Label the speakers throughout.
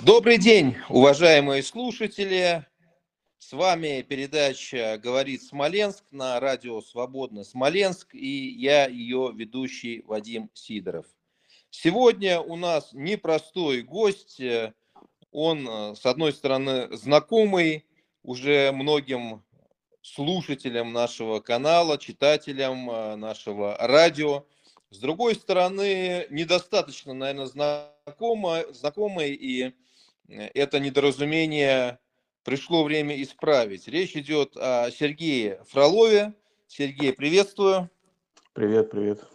Speaker 1: Добрый день, уважаемые слушатели. С вами передача «Говорит Смоленск» на радио «Свободно Смоленск» и я, ее ведущий Вадим Сидоров. Сегодня у нас непростой гость. Он, с одной стороны, знакомый уже многим слушателям нашего канала, читателям нашего радио. С другой стороны, недостаточно, наверное, знакомый, и это недоразумение пришло время исправить. Речь идет о Сергее Фролове. Сергей, приветствую.
Speaker 2: Привет, привет.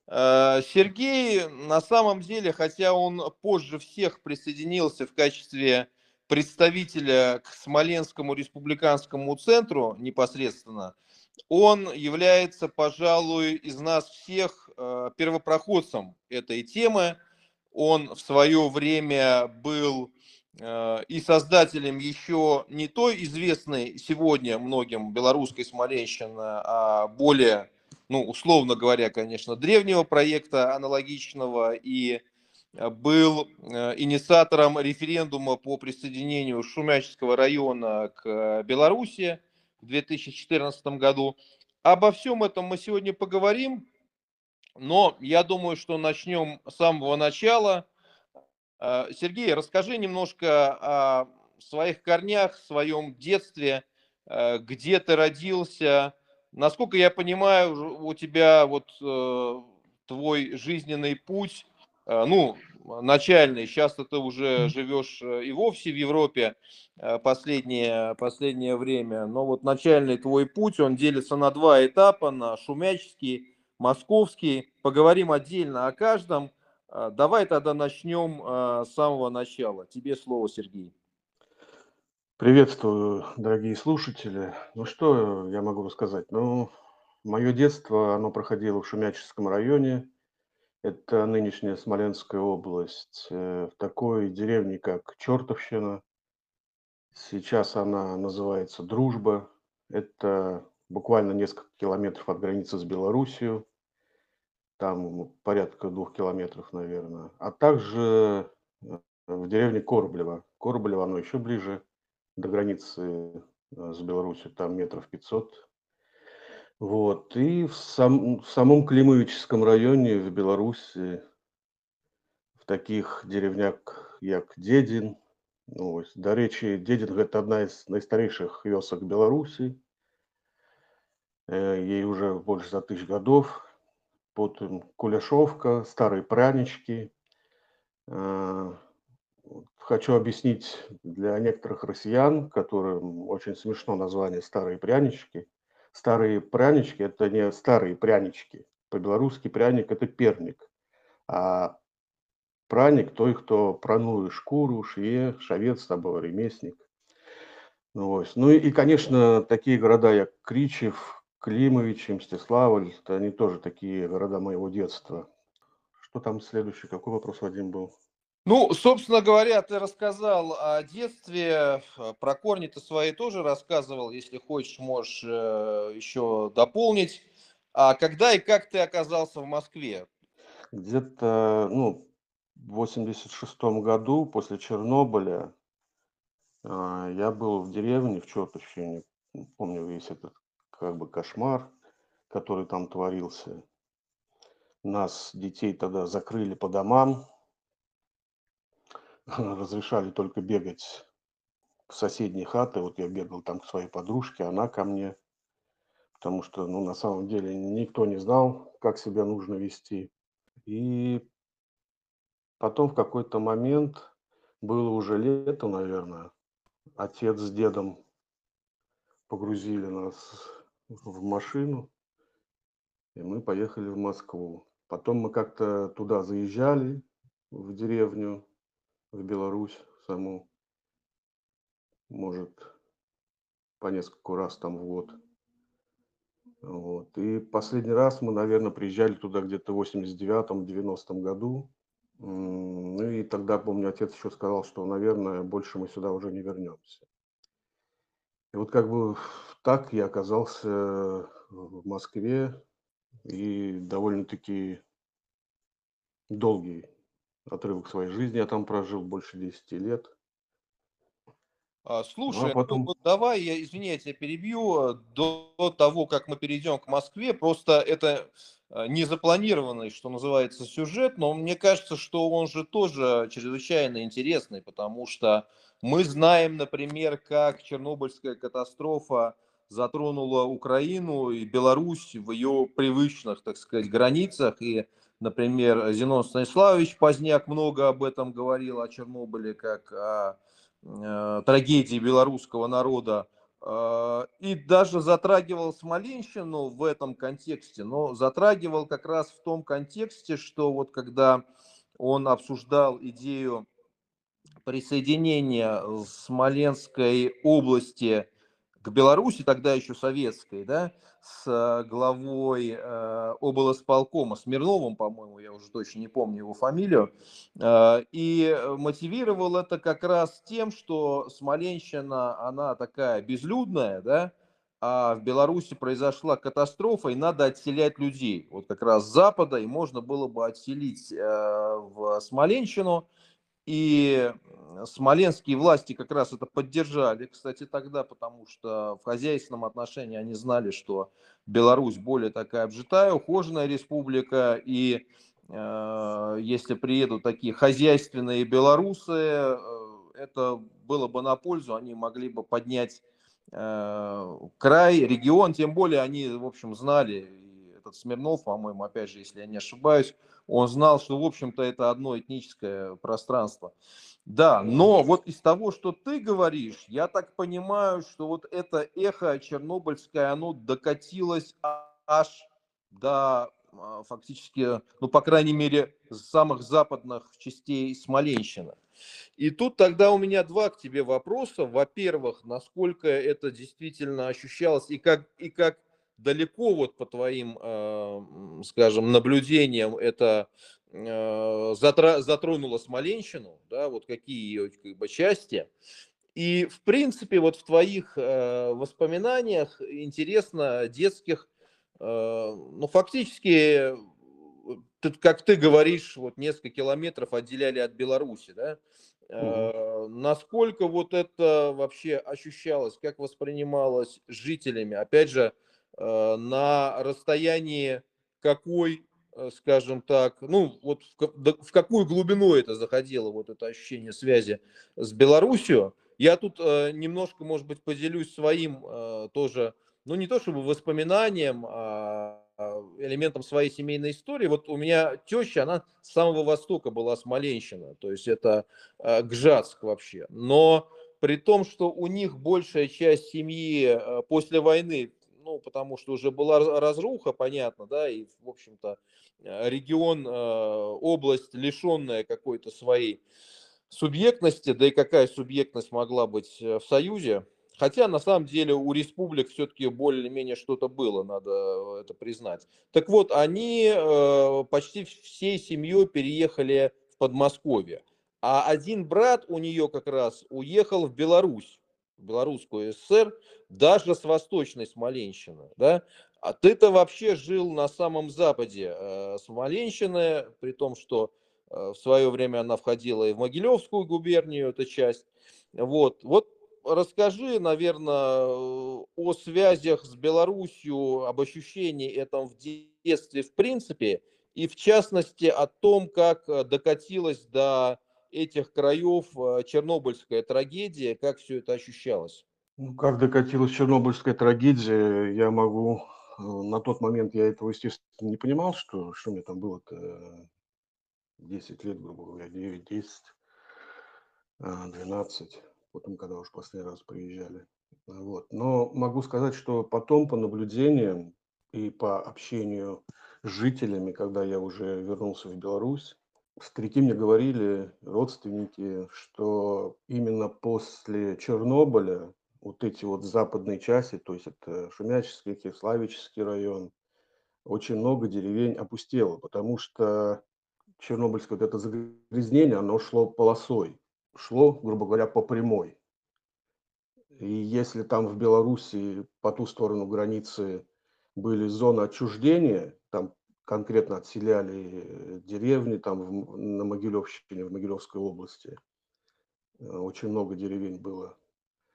Speaker 1: Сергей, на самом деле, хотя он позже всех присоединился в качестве представителя к Смоленскому республиканскому центру непосредственно, он является, пожалуй, из нас всех первопроходцем этой темы. Он в свое время был и создателем еще не той известной сегодня многим белорусской Смоленщины, а более, ну, условно говоря, конечно, древнего проекта аналогичного, и был инициатором референдума по присоединению Шумячского района к Беларуси в 2014 году. Обо всем этом мы сегодня поговорим, но я думаю, что начнем с самого начала. Сергей, расскажи немножко о своих корнях, своем детстве, где ты родился. Насколько я понимаю, у тебя вот твой жизненный путь, ну, начальный, сейчас ты уже живешь и вовсе в Европе последнее время, но вот начальный твой путь, он делится на два этапа, на шумяческий, московский. Поговорим отдельно о каждом. Давай тогда начнем с самого начала. Тебе слово, Сергей.
Speaker 2: Приветствую, дорогие слушатели. Ну что я могу рассказать? Ну, мое детство, оно проходило в Шумяческом районе. Это нынешняя Смоленская область. В такой деревне, как Чертовщина. Сейчас она называется Дружба. Это буквально несколько километров от границы с Белоруссией. Там порядка 2 километров, наверное. А также в деревне Короблево. Короблево, оно еще ближе до границы с Беларусью, там метров 500. Вот. И в самом Климовическом районе в Беларуси, в таких деревнях, як Дедин, ну, ось, до речи, Дедин – это одна из наистарейших вёсок Беларуси. Ей уже больше за 1000 годов. Потом Куляшовка, Старые Прянички. Э, Хочу объяснить для некоторых россиян, которым очень смешно название «Старые прянички». Старые прянички – это не старые прянички. По-белорусски пряник – это перник. А праник – той, кто прануе шкуру, шве, шавец або ремесник. Ну и, конечно, такие города, как Кричев, Климовичи, Мстиславль – это они тоже такие города моего детства. Что там следующий? Какой вопрос, Вадим, был?
Speaker 1: Ну, собственно говоря, ты рассказал о детстве, про корни ты свои тоже рассказывал. Если хочешь, можешь еще дополнить. А когда и как ты оказался в Москве?
Speaker 2: Где-то, ну, в 86 году, после Чернобыля, я был в деревне, в Чертовщине. Помню весь этот как бы кошмар, который там творился. Нас, детей, тогда закрыли по домам, разрешали только бегать в соседние хаты. Вот я бегал там к своей подружке, она ко мне, потому что, ну, на самом деле никто не знал, как себя нужно вести. И потом в какой-то момент, было уже лето, наверное, отец с дедом погрузили нас в машину, и мы поехали в Москву. Потом мы как-то туда заезжали, в деревню, в Беларусь саму, может, по нескольку раз там в год. Вот. И последний раз мы, наверное, приезжали туда где-то в 89-90 году. Ну и тогда, помню, отец еще сказал, что, наверное, больше мы сюда уже не вернемся. И вот как бы так я оказался в Москве, и довольно-таки долгий отрывок своей жизни я там прожил, больше 10 лет. Ну, а
Speaker 1: Слушай, ну
Speaker 2: потом,
Speaker 1: вот давай, извини, я тебя перебью, до того, как мы перейдем к Москве, просто это незапланированный, что называется, сюжет, но мне кажется, что он же тоже чрезвычайно интересный, потому что мы знаем, например, как Чернобыльская катастрофа затронула Украину и Беларусь в ее привычных, так сказать, границах, и, например, Зенон Станиславович Поздняк много об этом говорил, о Чернобыле, как о трагедии белорусского народа, и даже затрагивал Смоленщину в этом контексте, но затрагивал как раз в том контексте, что вот когда он обсуждал идею присоединения Смоленской области к Беларуси, тогда еще советской, да, с главой облсполкома Смирновым, по-моему, я уже точно не помню его фамилию, и мотивировал это как раз тем, что Смоленщина, она такая безлюдная, да, а в Беларуси произошла катастрофа, и надо отселять людей. Вот как раз с запада, и можно было бы отселить в Смоленщину, и смоленские власти как раз это поддержали, кстати, тогда, потому что в хозяйственном отношении они знали, что Беларусь более такая обжитая, ухоженная республика, и если приедут такие хозяйственные белорусы, это было бы на пользу, они могли бы поднять край, регион, тем более они, в общем, знали, и этот Смирнов, по-моему, опять же, если я не ошибаюсь, он знал, что, в общем-то, это одно этническое пространство. Да, но вот из того, что ты говоришь, я так понимаю, что вот это эхо чернобыльское, оно докатилось аж до фактически, ну, по крайней мере, самых западных частей Смоленщины. И тут тогда у меня два к тебе вопроса. Во-первых, насколько это действительно ощущалось и как далеко вот по твоим, скажем, наблюдениям это затронуло Смоленщину, да, вот какие ее как бы части. И, в принципе, вот в твоих воспоминаниях интересно детских, ну, фактически, как ты говоришь, вот несколько километров отделяли от Беларуси, да?
Speaker 2: мгм.
Speaker 1: Насколько вот это вообще ощущалось, как воспринималось жителями? Опять же, на расстоянии какой, скажем так, ну, вот в какую глубину это заходило, вот это ощущение связи с Беларусью? Я тут немножко, может быть, поделюсь своим тоже, ну не то чтобы воспоминанием, а элементом своей семейной истории. Вот у меня теща, она с самого востока была Смоленщина, то есть это Гжатск вообще. Но при том, что у них большая часть семьи после войны, ну потому что уже была разруха, понятно, да, и в общем-то регион, область, лишенная какой-то своей субъектности, да и какая субъектность могла быть в Союзе. Хотя на самом деле у республик все-таки более-менее что-то было, надо это признать. Так вот, они почти всей семьей переехали в Подмосковье. А один брат у нее как раз уехал в Беларусь, в Белорусскую ССР, даже с восточной Смоленщины. Да? А ты-то вообще жил на самом западе Смоленщины, при том, что в свое время она входила и в Могилевскую губернию, эта часть. Вот расскажи, наверное, о связях с Белоруссией, об ощущении этом в детстве в принципе, и в частности о том, как докатилась до этих краев чернобыльская трагедия, как все это ощущалось.
Speaker 2: Ну, как докатилась чернобыльская трагедия, я могу, на тот момент я этого, естественно, не понимал, что мне там было-то 10 лет, грубо говоря, 9, 10, 12, потом, когда уж последний раз приезжали. Вот. Но могу сказать, что потом по наблюдениям и по общению с жителями, когда я уже вернулся в Беларусь, старики мне говорили, родственники, что именно после Чернобыля вот эти вот западные части, то есть это Шумяческий, Киевславический район, очень много деревень опустело, потому что чернобыльское вот это загрязнение, оно шло полосой, шло, грубо говоря, по прямой. И если там в Белоруссии по ту сторону границы были зоны отчуждения, там конкретно отселяли деревни, там на Могилевщине, в Могилевской области, очень много деревень было.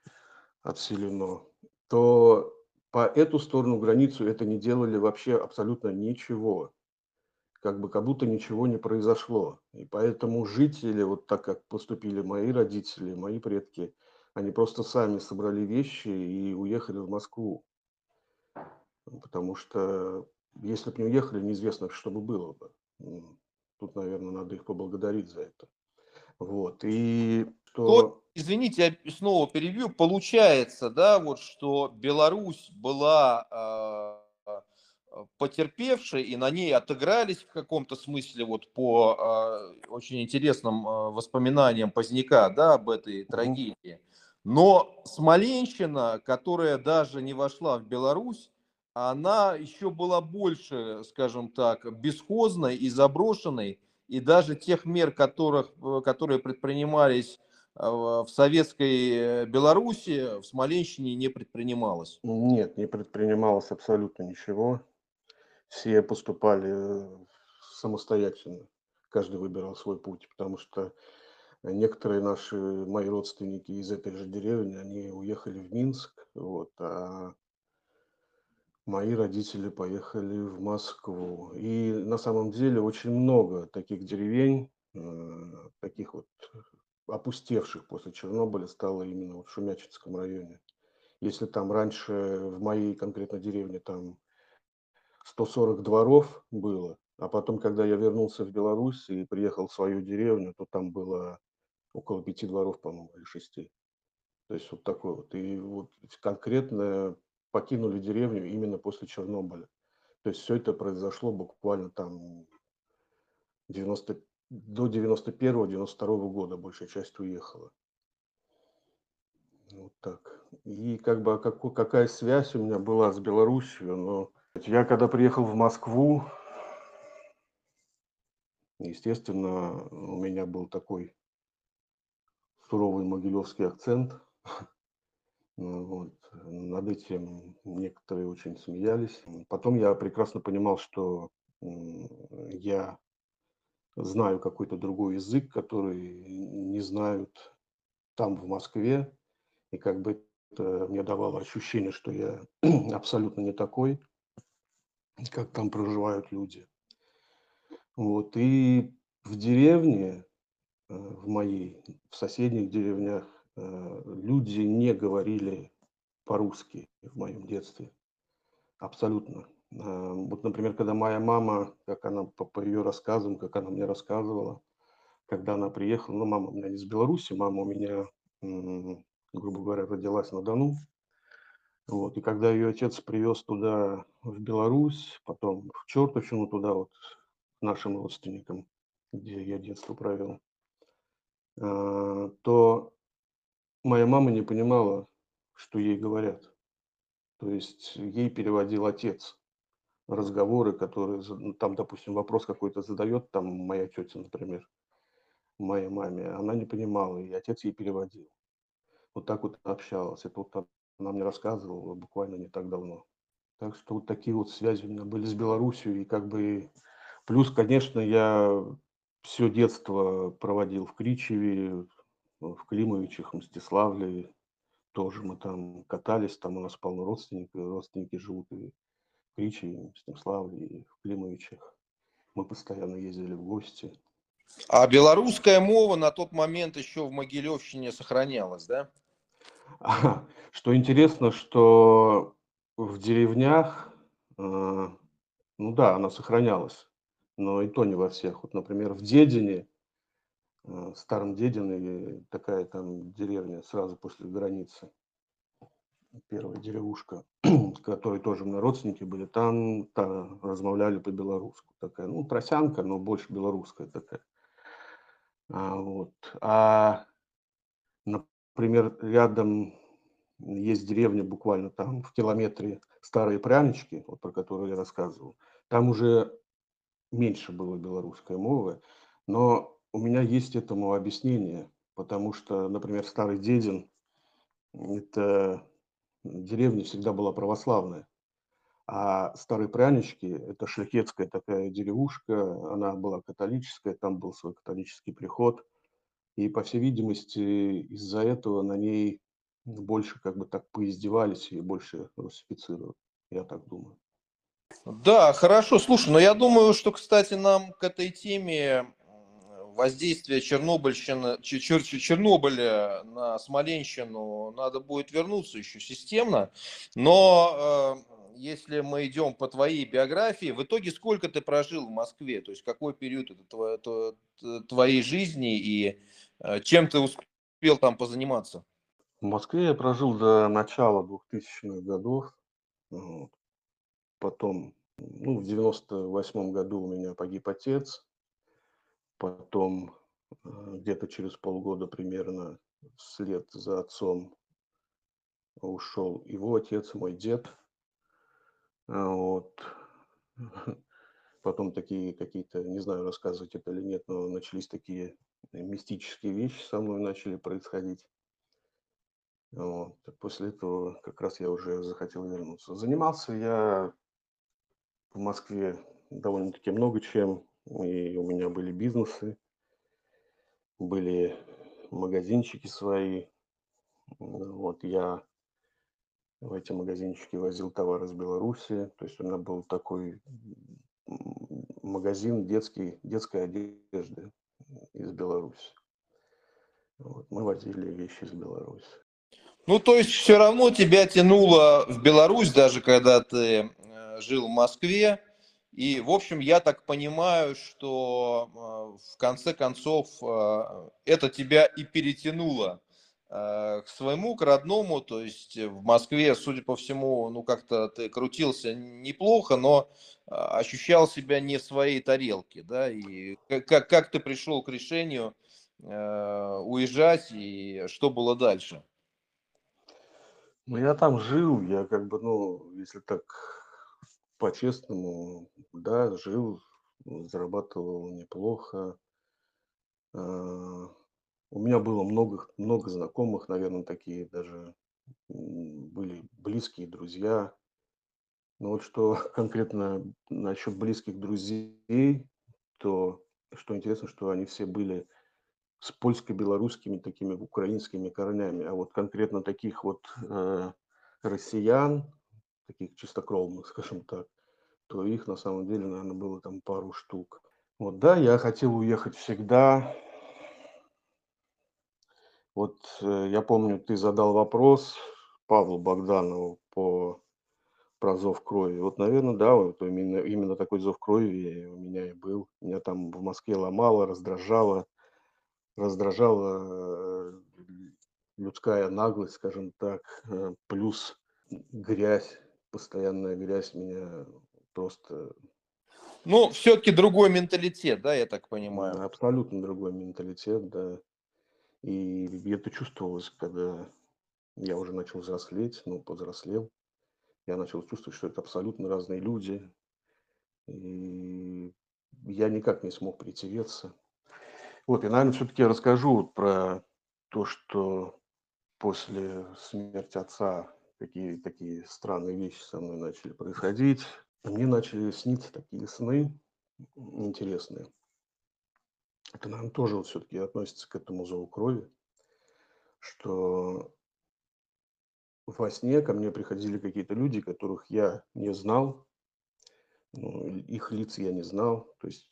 Speaker 2: отселено, то по эту сторону границу это не делали вообще абсолютно ничего. Как будто ничего не произошло. И поэтому жители, вот так как поступили мои родители, мои предки, они просто сами собрали вещи и уехали в Москву. Потому что если бы не уехали, неизвестно, что бы было бы. Тут, наверное, надо их поблагодарить за это. Вот. И
Speaker 1: То,
Speaker 2: что
Speaker 1: извините, я снова перебью. Получается, да, вот что Беларусь была потерпевшей, и на ней отыгрались в каком-то смысле вот по очень интересным воспоминаниям Поздняка, да, об этой
Speaker 2: мгм.
Speaker 1: трагедии. Но Смоленщина, которая даже не вошла в Беларусь, она еще была больше, скажем так, бесхозной и заброшенной, и даже тех мер, которые предпринимались в советской Беларуси, в Смоленщине не предпринималось.
Speaker 2: Нет, не предпринималось абсолютно ничего. Все поступали самостоятельно. Каждый выбирал свой путь, потому что некоторые мои родственники из этой же деревни, они уехали в Минск, вот, а мои родители поехали в Москву. И на самом деле очень много таких деревень, таких вот опустевших после Чернобыля стало именно вот в Шемячинском районе. Если там раньше в моей конкретно деревне там 140 дворов было, а потом, когда я вернулся в Беларусь и приехал в свою деревню, то там было около 5 дворов, по-моему, или 6. То есть вот такой вот. И вот конкретно покинули деревню именно после Чернобыля. То есть все это произошло буквально там 90 до 91-92 года большая часть уехала. Вот так. И как бы какая связь у меня была с Белоруссией, но я когда приехал в Москву, естественно, у меня был такой суровый могилевский акцент. Вот. Над этим некоторые очень смеялись. Потом я прекрасно понимал, что я знаю какой-то другой язык, который не знают там, в Москве. И как бы это мне давало ощущение, что я абсолютно не такой, как там проживают люди. Вот. И в деревне, в моей, в соседних деревнях, люди не говорили по-русски в моем детстве. Абсолютно. Вот, например, когда моя мама, как она по ее рассказам, как она мне рассказывала, когда она приехала, ну, мама у меня не из Беларуси, мама у меня, грубо говоря, родилась на Дону. Вот, и когда ее отец привез туда, в Беларусь, потом в Чертовщину туда вот, к нашим родственникам, где я детство провел, то моя мама не понимала, что ей говорят. То есть ей переводил отец разговоры, которые, ну, там, допустим, вопрос какой-то задает, там, моя тетя, например, моей маме, она не понимала, и отец ей переводил. Вот так вот общалась. Это вот она мне рассказывала буквально не так давно. Так что вот такие вот связи у меня были с Белоруссией. И как бы плюс, конечно, я все детство проводил в Кричеве, в Климовичах, Мстиславле. Тоже мы там катались, там у нас полно родственники живут и в Кричеве, и в Мстиславле, и в Климовичах. Мы постоянно ездили в гости.
Speaker 1: А белорусская мова на тот момент еще в Могилевщине сохранялась, да?
Speaker 2: Что интересно, что в деревнях, ну да, она сохранялась, но и то не во всех. Вот, например, в Дедине, Старом Дедине, такая там деревня сразу после границы, первая деревушка, в которой тоже у меня родственники были, там размовляли по-белорусски. Такая, ну, тросянка, но больше белорусская такая. Вот. Например, рядом есть деревня буквально там в километре Старые Прянички, вот про которую я рассказывал. Там уже меньше было белорусской мовы, но у меня есть этому объяснение, потому что, например, Старый Дедин — это деревня всегда была православная, а Старые Прянички — это шляхетская такая деревушка, она была католическая, там был свой католический приход, и, по всей видимости, из-за этого на ней больше как бы так поиздевались и больше русифицировали. Я так думаю.
Speaker 1: Да, хорошо. Слушай, но я думаю, что, кстати, нам к этой теме воздействия Чернобыля на Смоленщину надо будет вернуться еще системно. Но если мы идем по твоей биографии, в итоге сколько ты прожил в Москве? То есть какой период это твоей жизни и чем ты успел там позаниматься?
Speaker 2: В Москве я прожил до начала 2000-х годов. Вот. Потом, ну, в 98 году у меня погиб отец. Потом, где-то через полгода примерно вслед за отцом ушел его отец, мой дед. Вот. Потом такие какие-то, не знаю, рассказывать это или нет, но начались такие мистические вещи со мной начали происходить. Вот. После этого как раз я уже захотел вернуться. Занимался я в Москве довольно-таки много чем. И у меня были бизнесы, были магазинчики свои. Вот я в эти магазинчики возил товар из Беларуси. То есть у меня был такой магазин детской одежды из Беларуси. Вот, мы возили вещи из Беларуси.
Speaker 1: Ну, то есть все равно тебя тянуло в Беларусь, даже когда ты жил в Москве. И, в общем, я так понимаю, что в конце концов это тебя и перетянуло к своему, к родному. То есть в Москве, судя по всему, ну как-то ты крутился неплохо, но ощущал себя не в своей тарелке, да? И как ты пришел к решению уезжать и что было дальше?
Speaker 2: Ну, я там жил, я как бы, ну, если так по-честному, да, жил, зарабатывал неплохо. А, У меня было много знакомых, наверное, такие даже были близкие друзья. Но вот что конкретно насчет близких друзей, то что интересно, что они все были с польско-белорусскими такими украинскими корнями. А вот конкретно таких вот россиян, таких чистокровных, скажем так, то их на самом деле, наверное, было там пару штук. Вот, да, я хотел уехать всегда. Вот я помню, ты задал вопрос Павлу Богданову про зов крови. Вот, наверное, да, вот именно такой зов крови у меня и был. Меня там в Москве ломало, раздражала людская наглость, скажем так, плюс грязь, постоянная грязь меня просто
Speaker 1: Ну, все-таки другой менталитет, да, я так понимаю.
Speaker 2: абсолютно другой менталитет, да. И это чувствовалось, когда я уже начал взрослеть, ну, повзрослел. Я начал чувствовать, что это абсолютно разные люди. И я никак не смог притереться. Вот, и, наверное, все-таки я расскажу вот про то, что после смерти отца какие такие странные вещи со мной начали происходить. Мне начали сниться такие сны интересные. Это, наверное, тоже вот все-таки относится к этому зову крови, что во сне ко мне приходили какие-то люди, которых я не знал, ну, их лиц я не знал, то есть,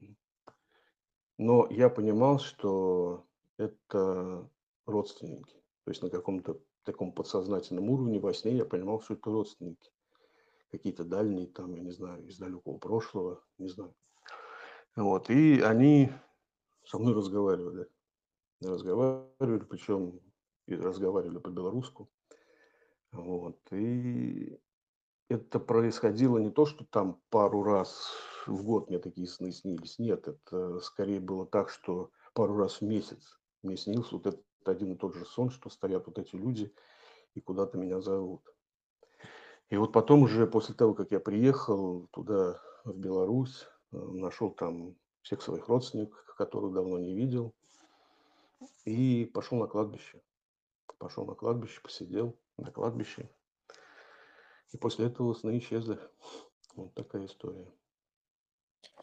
Speaker 2: но я понимал, что это родственники. То есть на каком-то таком подсознательном уровне во сне я понимал, что это родственники. Какие-то дальние, там, я не знаю, из далекого прошлого, не знаю. Вот, и они со мной разговаривали, причем и разговаривали по-белорусски. Вот, и это происходило не то, что там пару раз в год мне такие сны снились. Нет, это скорее было так, что пару раз в месяц мне снился вот этот один и тот же сон, что стоят вот эти люди и куда-то меня зовут. И вот потом уже после того, как я приехал туда, в Беларусь, нашел там всех своих родственников, которых давно не видел, и пошел на кладбище. Пошел на кладбище, посидел на кладбище. И после этого сны исчезли. Вот такая история.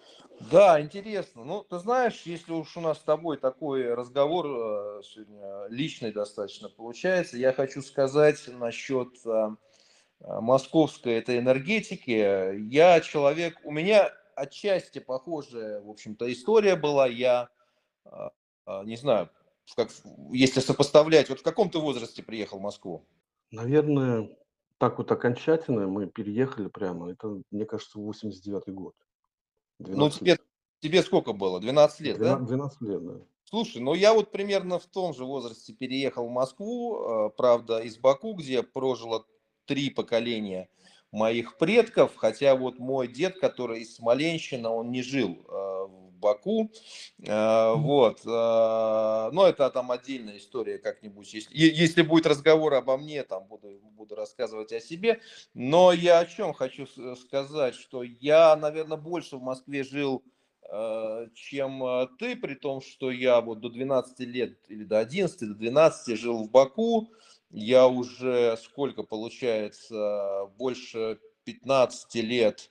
Speaker 1: Да, интересно. Ну, ты знаешь, если уж у нас с тобой такой разговор сегодня личный достаточно получается, я хочу сказать насчет московской этой энергетики. Я человек, у меня отчасти похожая, в общем-то, история была. Я а, не знаю, как, если сопоставлять, вот в каком ты возрасте приехал в Москву?
Speaker 2: Наверное, так вот окончательно мы переехали прямо. Это, мне кажется, 89-й год.
Speaker 1: Ну,
Speaker 2: 12
Speaker 1: тебе,
Speaker 2: лет.
Speaker 1: тебе сколько было? 12 лет, да?
Speaker 2: 12 лет, да.
Speaker 1: Слушай, ну я вот примерно в том же возрасте переехал в Москву, правда, из Баку, где прожило 3 поколения моих предков, хотя вот мой дед, который из Смоленщины, он не жил в Баку, вот, но это там отдельная история как-нибудь, если будет разговор обо мне, там буду рассказывать о себе, но я о чем хочу сказать, что я, наверное, больше в Москве жил чем ты, при том, что я вот до 12 лет или до 11, до 12 жил в Баку. Я уже сколько получается, больше 15 лет,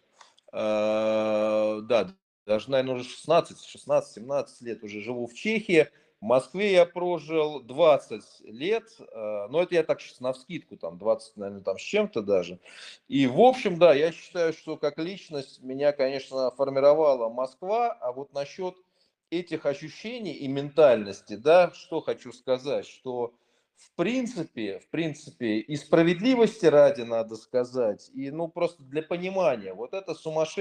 Speaker 1: да, даже, наверное, уже 16-17 лет уже живу в Чехии. В Москве я прожил 20 лет, но это я так сейчас навскидку, там 20, наверное, там с чем-то даже. И, в общем, да, я считаю, что как личность меня, конечно, формировала Москва, а вот насчет этих ощущений и ментальности, да, что хочу сказать, что в принципе, и справедливости ради надо сказать, и, ну, просто для понимания, вот это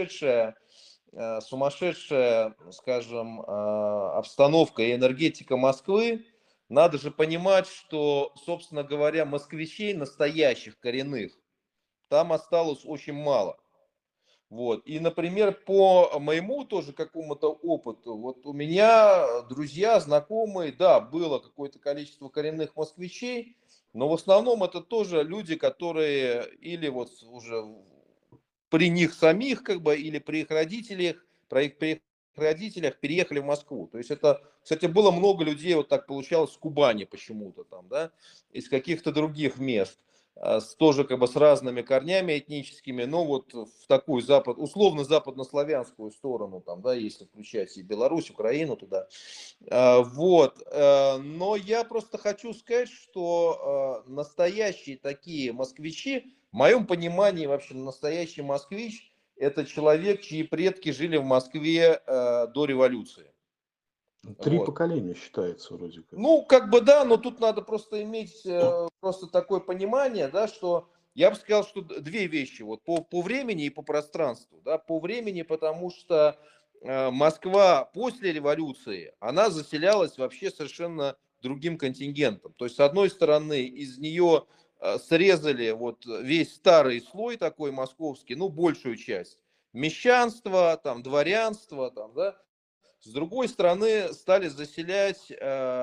Speaker 1: сумасшедшая, скажем, обстановка и энергетика Москвы, надо же понимать, что, собственно говоря, москвичей настоящих, коренных, там осталось очень мало. Вот. И, например, по моему тоже какому-то опыту, вот у меня друзья, знакомые, да, было какое-то количество коренных москвичей, но в основном это тоже люди, которые или вот уже при них самих, как бы, или при их родителях, при их родителях переехали в Москву. То есть это, кстати, было много людей, вот так получалось, с Кубани почему-то там, да, из каких-то других мест, тоже как бы с разными корнями этническими, но вот в такую условно западнославянскую сторону, там, да, если включать и Беларусь, Украину туда. Вот, но я просто хочу сказать, что настоящие такие москвичи, в моем понимании вообще настоящий москвич — это человек, чьи предки жили в Москве до революции.
Speaker 2: 3
Speaker 1: Вот.
Speaker 2: поколения считается вроде как.
Speaker 1: Ну, как бы да, но тут надо просто иметь просто такое понимание, да, что я бы сказал, что две вещи, вот по времени и по пространству, да, по времени, потому что Москва после революции, она заселялась вообще совершенно другим контингентом. То есть, с одной стороны, из нее срезали вот весь старый слой такой московский, ну, большую часть, мещанство, там, дворянство, там, да, с другой стороны, стали заселять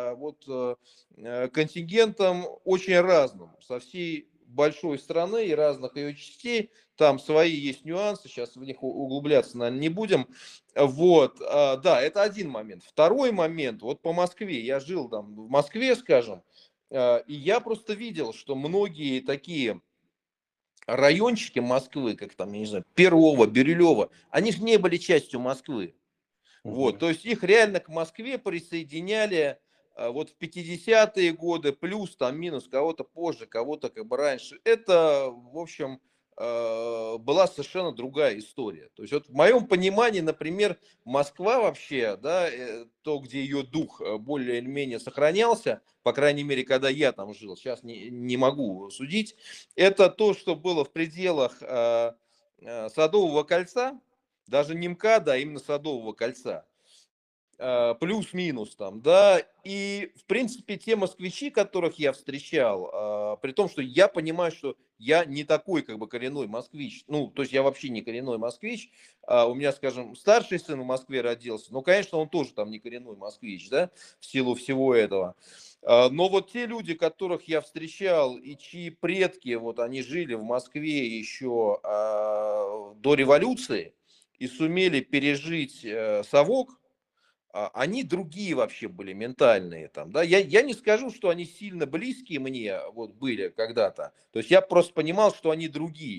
Speaker 1: контингентом очень разным, со всей большой страны и разных ее частей. Там свои есть нюансы, сейчас в них углубляться, наверное, не будем. Вот, да, это один момент. Второй момент, вот по Москве, я жил там в Москве, скажем, и я просто видел, что многие такие райончики Москвы, как там, я не знаю, Перово, Бирюлево, они же не были частью Москвы. Вот,
Speaker 2: Мгм.
Speaker 1: то есть их реально к Москве присоединяли вот в 50-е годы, плюс там минус, кого-то позже, кого-то как бы раньше. Это, в общем, была совершенно другая история. То есть вот в моем понимании, например, Москва вообще, да, то, где ее дух более или менее сохранялся, по крайней мере, когда я там жил, сейчас не могу судить, это то, что было в пределах Садового кольца, даже не МКАДа, а именно Садового кольца, плюс-минус там, да, и, в принципе, те москвичи, которых я встречал, при том, что я понимаю, что я не такой, как бы, коренной москвич, ну, то есть я вообще не коренной москвич, у меня, скажем, старший сын в Москве родился, но, конечно, он тоже там не коренной москвич, да, в силу всего этого. Но вот те люди, которых я встречал и чьи предки, вот они жили в Москве еще до революции и сумели пережить совок, они другие вообще были, ментальные там, да. Я не скажу, что они сильно близкие мне вот были когда-то. То есть я просто понимал, что они другие.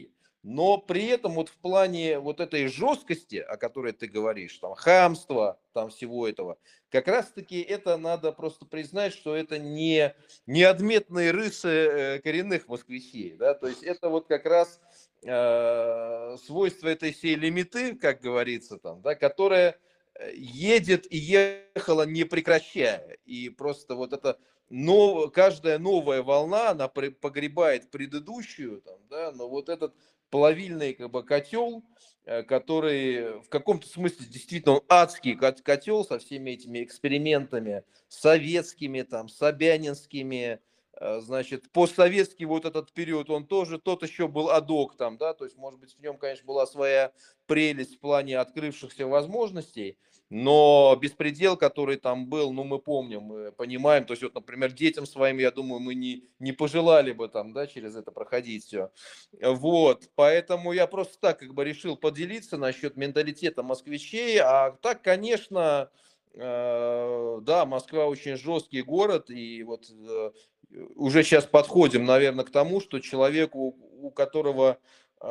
Speaker 1: но при этом вот в плане вот этой жесткости, о которой ты говоришь, там хамства, там всего этого, как раз-таки это надо просто признать, что это не отметные рысы коренных москвичей, да, то есть это вот как раз свойство этой всей лимиты, как говорится там, да, которая едет и ехала не прекращая, и просто вот это каждая новая волна, она погребает предыдущую, там, да, но вот этот плавильный как бы котел, который в каком-то смысле действительно он адский котел со всеми этими экспериментами советскими, там, собянинскими, значит, постсоветский вот этот период, он тоже тот еще был адок там, да, то есть, может быть, в нем, конечно, была своя прелесть в плане открывшихся возможностей, но беспредел, который там был, ну, мы помним, мы понимаем, то есть, вот, например, детям своим, я думаю, мы не пожелали бы там, да, через это проходить все. Вот, поэтому я просто так как бы решил поделиться насчет менталитета москвичей, а так, конечно, да, Москва очень жесткий город, и вот уже сейчас подходим, наверное, к тому, что человеку, у которого,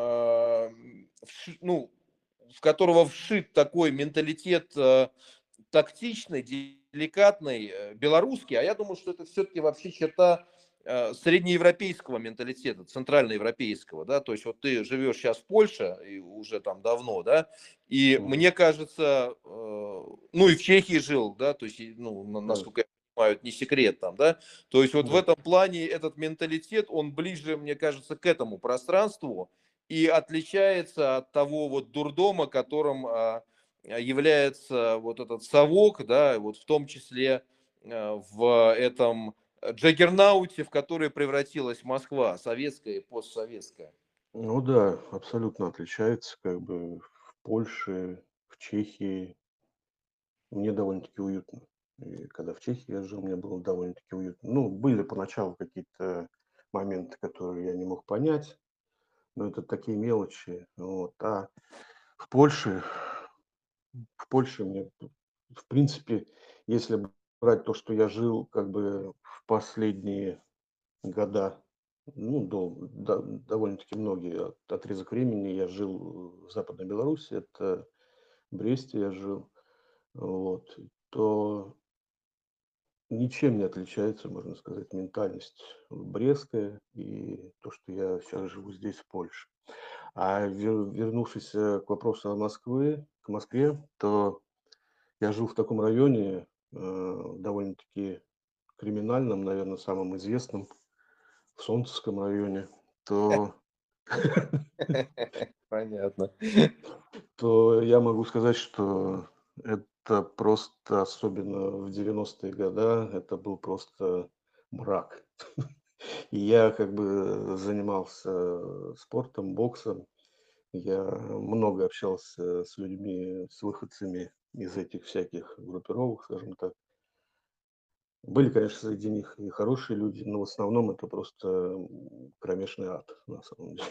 Speaker 1: ну, в которого вшит такой менталитет тактичный, деликатный, белорусский, а я думаю, что это все-таки вообще черта среднеевропейского менталитета, центральноевропейского, да, то есть вот ты живешь сейчас в Польше, и уже там давно, да, и
Speaker 2: Мгм.
Speaker 1: мне кажется, ну и в Чехии жил, да, то есть, ну,
Speaker 2: Да,
Speaker 1: насколько я понимаю, это не секрет там, да, то есть вот в
Speaker 2: да.
Speaker 1: этом плане этот менталитет, он ближе, мне кажется, к этому пространству и отличается от того вот дурдома, которым является вот этот совок, да, вот в том числе в этом джаггернауте, в который превратилась Москва, советская и постсоветская.
Speaker 2: Ну да, абсолютно отличается. Как бы в Польше, в Чехии мне довольно-таки уютно. И когда в Чехии я жил, мне было довольно-таки уютно. Ну, были поначалу какие-то моменты, которые я не мог понять, но это такие мелочи. Вот. А в Польше, в Польше мне, в принципе, если брать то, что я жил как бы в последние года, ну, довольно-таки многие отрезок времени я жил в Западной Беларуси, это в Бресте я жил, вот, то ничем не отличается, можно сказать, ментальность брестская и то, что я сейчас живу здесь, в Польше. А вернувшись к вопросу о к Москве, то я жил в таком районе, довольно-таки криминальном, наверное, самом известном, в Солнцевском районе, то
Speaker 1: Понятно.
Speaker 2: то я могу сказать, что это просто, особенно в 90-е годы, это был просто мрак. И я как бы занимался спортом, боксом. Я много общался с людьми, с выходцами из этих всяких группировок, скажем так. Были, конечно, среди них и хорошие люди, но в основном это просто кромешный ад, на самом деле.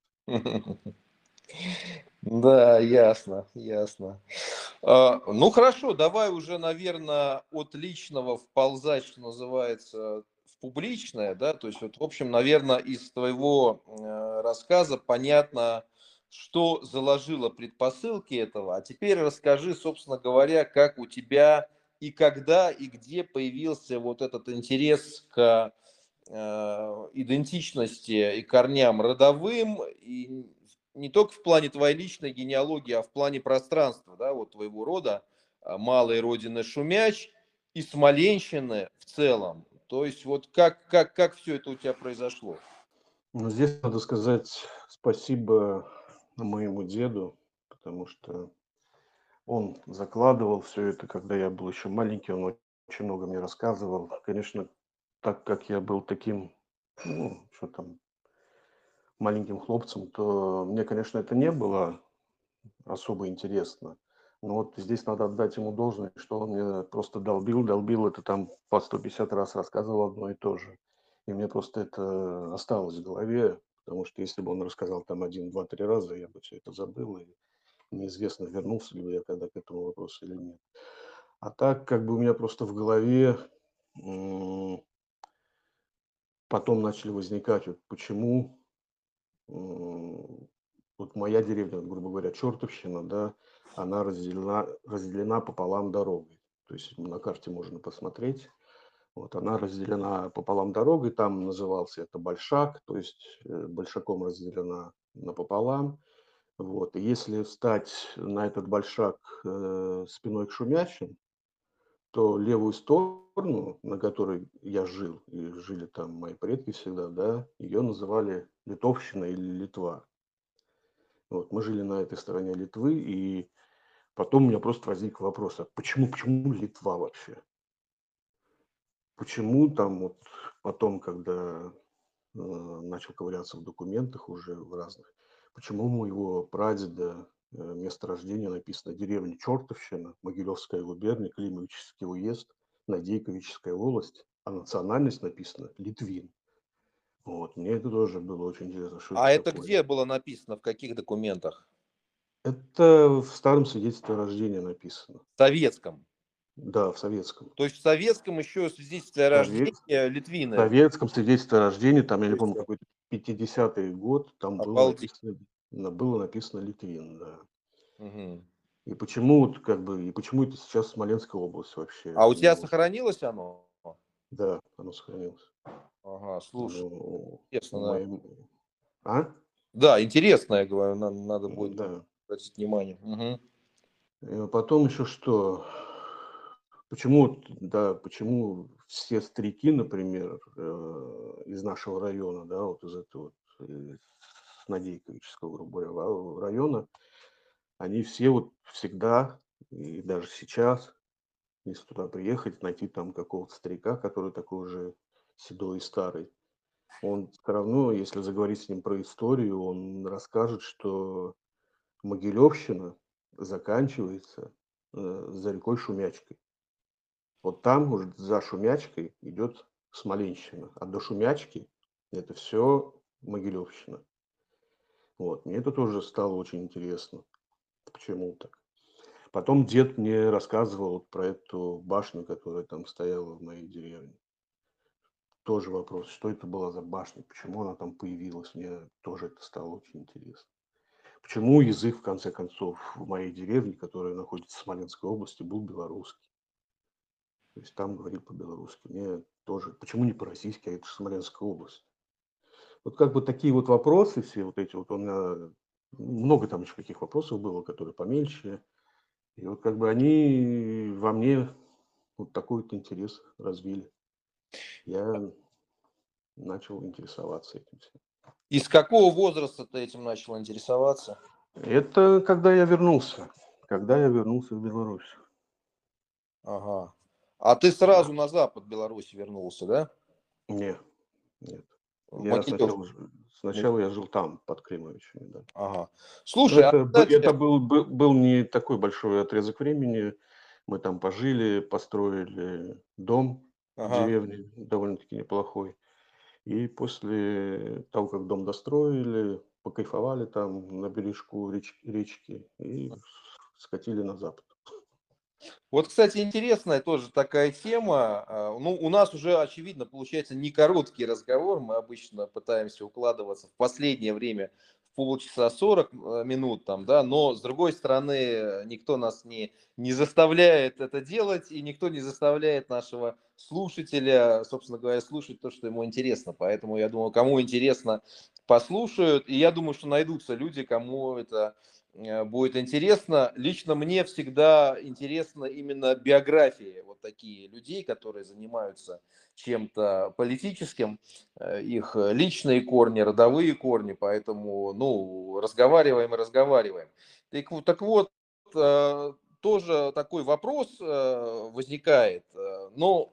Speaker 1: Да, ясно, ясно. Ну хорошо, давай уже, наверное, от личного вползать, что называется, в публичное, да, то есть вот, в общем, наверное, из твоего рассказа понятно, что заложило предпосылки этого, а теперь расскажи, собственно говоря, как у тебя и когда, и где появился вот этот интерес к идентичности и корням родовым, и не только в плане твоей личной генеалогии, а в плане пространства, да, вот твоего рода, малой родины Шумяч и Смоленщины в целом. То есть вот как все это у тебя произошло?
Speaker 2: Но здесь надо сказать спасибо моему деду, потому что он закладывал все это, когда я был еще маленький, он очень много мне рассказывал. Конечно, так как я был таким, ну, что там, маленьким хлопцем, то мне, конечно, это не было особо интересно. Но вот здесь надо отдать ему должное, что он мне просто долбил это там по 150 раз рассказывал одно и то же. И мне просто это осталось в голове, потому что если бы он рассказал там один, два, три раза, я бы все это забыл, и неизвестно, вернулся ли бы я когда к этому вопросу или нет. А так как бы у меня просто в голове м, потом начали возникать, вот почему м, вот моя деревня, грубо говоря, Чертовщина, да, она разделена пополам дорогой. То есть на карте можно посмотреть. Вот она разделена пополам дорогой, там назывался это Большак, то есть Большаком разделена напополам. Вот. И если встать на этот Большак спиной к Шумячим, то левую сторону, на которой я жил, и жили там мои предки всегда, да, ее называли Литовщина или Литва. Вот, мы жили на этой стороне Литвы, и потом у меня просто возник вопрос, а почему Литва вообще? Почему там вот потом, когда начал ковыряться в документах уже в разных, почему у моего прадеда место рождения написано деревня Чертовщина, Могилевская губерния, Климовический уезд, Надейковическая волость, а национальность написана Литвин. Вот, мне это тоже было очень интересно, что это
Speaker 1: А это
Speaker 2: такое.
Speaker 1: где было написано, в каких документах?
Speaker 2: Это в старом свидетельстве о рождении написано.
Speaker 1: В советском.
Speaker 2: Да, в советском.
Speaker 1: То есть в советском еще свидетельстве о
Speaker 2: Сове-
Speaker 1: рождении
Speaker 2: В
Speaker 1: Литвины.
Speaker 2: советском свидетельстве о рождении, там, я не
Speaker 1: То есть,
Speaker 2: помню, какой-то 50-й год, там
Speaker 1: обалдеть.
Speaker 2: было написано Литвин, да.
Speaker 1: Мгм.
Speaker 2: И почему вот как бы, и почему это сейчас Смоленская область вообще?
Speaker 1: А у тебя
Speaker 2: Ну,
Speaker 1: сохранилось оно?
Speaker 2: да, оно сохранилось.
Speaker 1: Ага, слушай,
Speaker 2: Ну, у
Speaker 1: интересно, да.
Speaker 2: моей... А?
Speaker 1: Да, интересно, я говорю, надо будет
Speaker 2: Да.
Speaker 1: обратить внимание. Мгм.
Speaker 2: И потом еще что? Почему, да, почему все старики, например, из нашего района, да, вот из этого вот, Надейковического, грубо говоря, района, они все вот всегда, и даже сейчас, если туда приехать, найти там какого-то старика, который такой уже седой и старый, он все равно, если заговорить с ним про историю, он расскажет, что Могилевщина заканчивается за рекой Шумячкой. Вот там уже за Шумячкой идет Смоленщина, а до Шумячки это все Могилевщина. Вот. Мне это тоже стало очень интересно. Почему так? Потом дед мне рассказывал вот про эту башню, которая там стояла в моей деревне. Тоже вопрос, что это была за башня, почему она там появилась, мне тоже это стало очень интересно. Почему язык, в конце концов, в моей деревне, которая находится в Смоленской области, был белорусский. То есть там говорили по-белорусски. Мне тоже, почему не по-российски, а это же Смоленская область. Вот как бы такие вот вопросы все вот эти вот, у меня много там еще каких вопросов было, которые помельче. И вот как бы они во мне вот такой вот интерес развили. Я начал интересоваться этим всем.
Speaker 1: И с какого возраста ты этим начал интересоваться?
Speaker 2: Это когда я вернулся. Когда я вернулся в Беларусь.
Speaker 1: Ага. А ты
Speaker 2: Да.
Speaker 1: сразу на запад Беларуси вернулся, да?
Speaker 2: Не, нет.
Speaker 1: В
Speaker 2: Я
Speaker 1: Могилев.
Speaker 2: сначала я жил там, под Климовичами, да.
Speaker 1: Ага.
Speaker 2: Но
Speaker 1: Слушай, а
Speaker 2: это
Speaker 1: кстати,
Speaker 2: был не такой большой отрезок времени. Мы там пожили, построили дом в
Speaker 1: ага.
Speaker 2: деревне, довольно-таки неплохой. И после того, как дом достроили, покайфовали там на бережку речки и скатили на запад.
Speaker 1: Вот, кстати, интересная тоже такая тема. Ну, у нас уже, очевидно, получается не короткий разговор. Мы обычно пытаемся укладываться в последнее время в полчаса 40 минут, там, да, но, с другой стороны, никто нас не заставляет это делать, и никто не заставляет нашего слушателя, собственно говоря, слушать то, что ему интересно. Поэтому, я думаю, кому интересно, послушают. И я думаю, что найдутся люди, кому это будет интересно. Лично мне всегда интересно именно биографии вот такие людей, которые занимаются чем-то политическим, их личные корни, родовые корни, поэтому, ну, разговариваем и разговариваем. Так вот, тоже такой вопрос возникает, но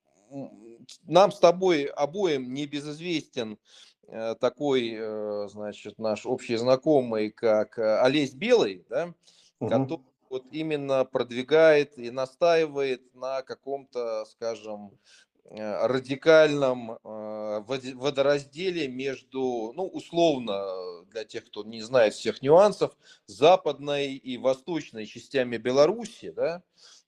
Speaker 1: нам с тобой обоим не безызвестен такой, значит, наш общий знакомый, как Олесь Белый, да, который
Speaker 2: Мгм.
Speaker 1: вот именно продвигает и настаивает на каком-то, скажем, радикальном водоразделе между, ну, условно, для тех, кто не знает всех нюансов, западной и восточной частями Беларуси, да,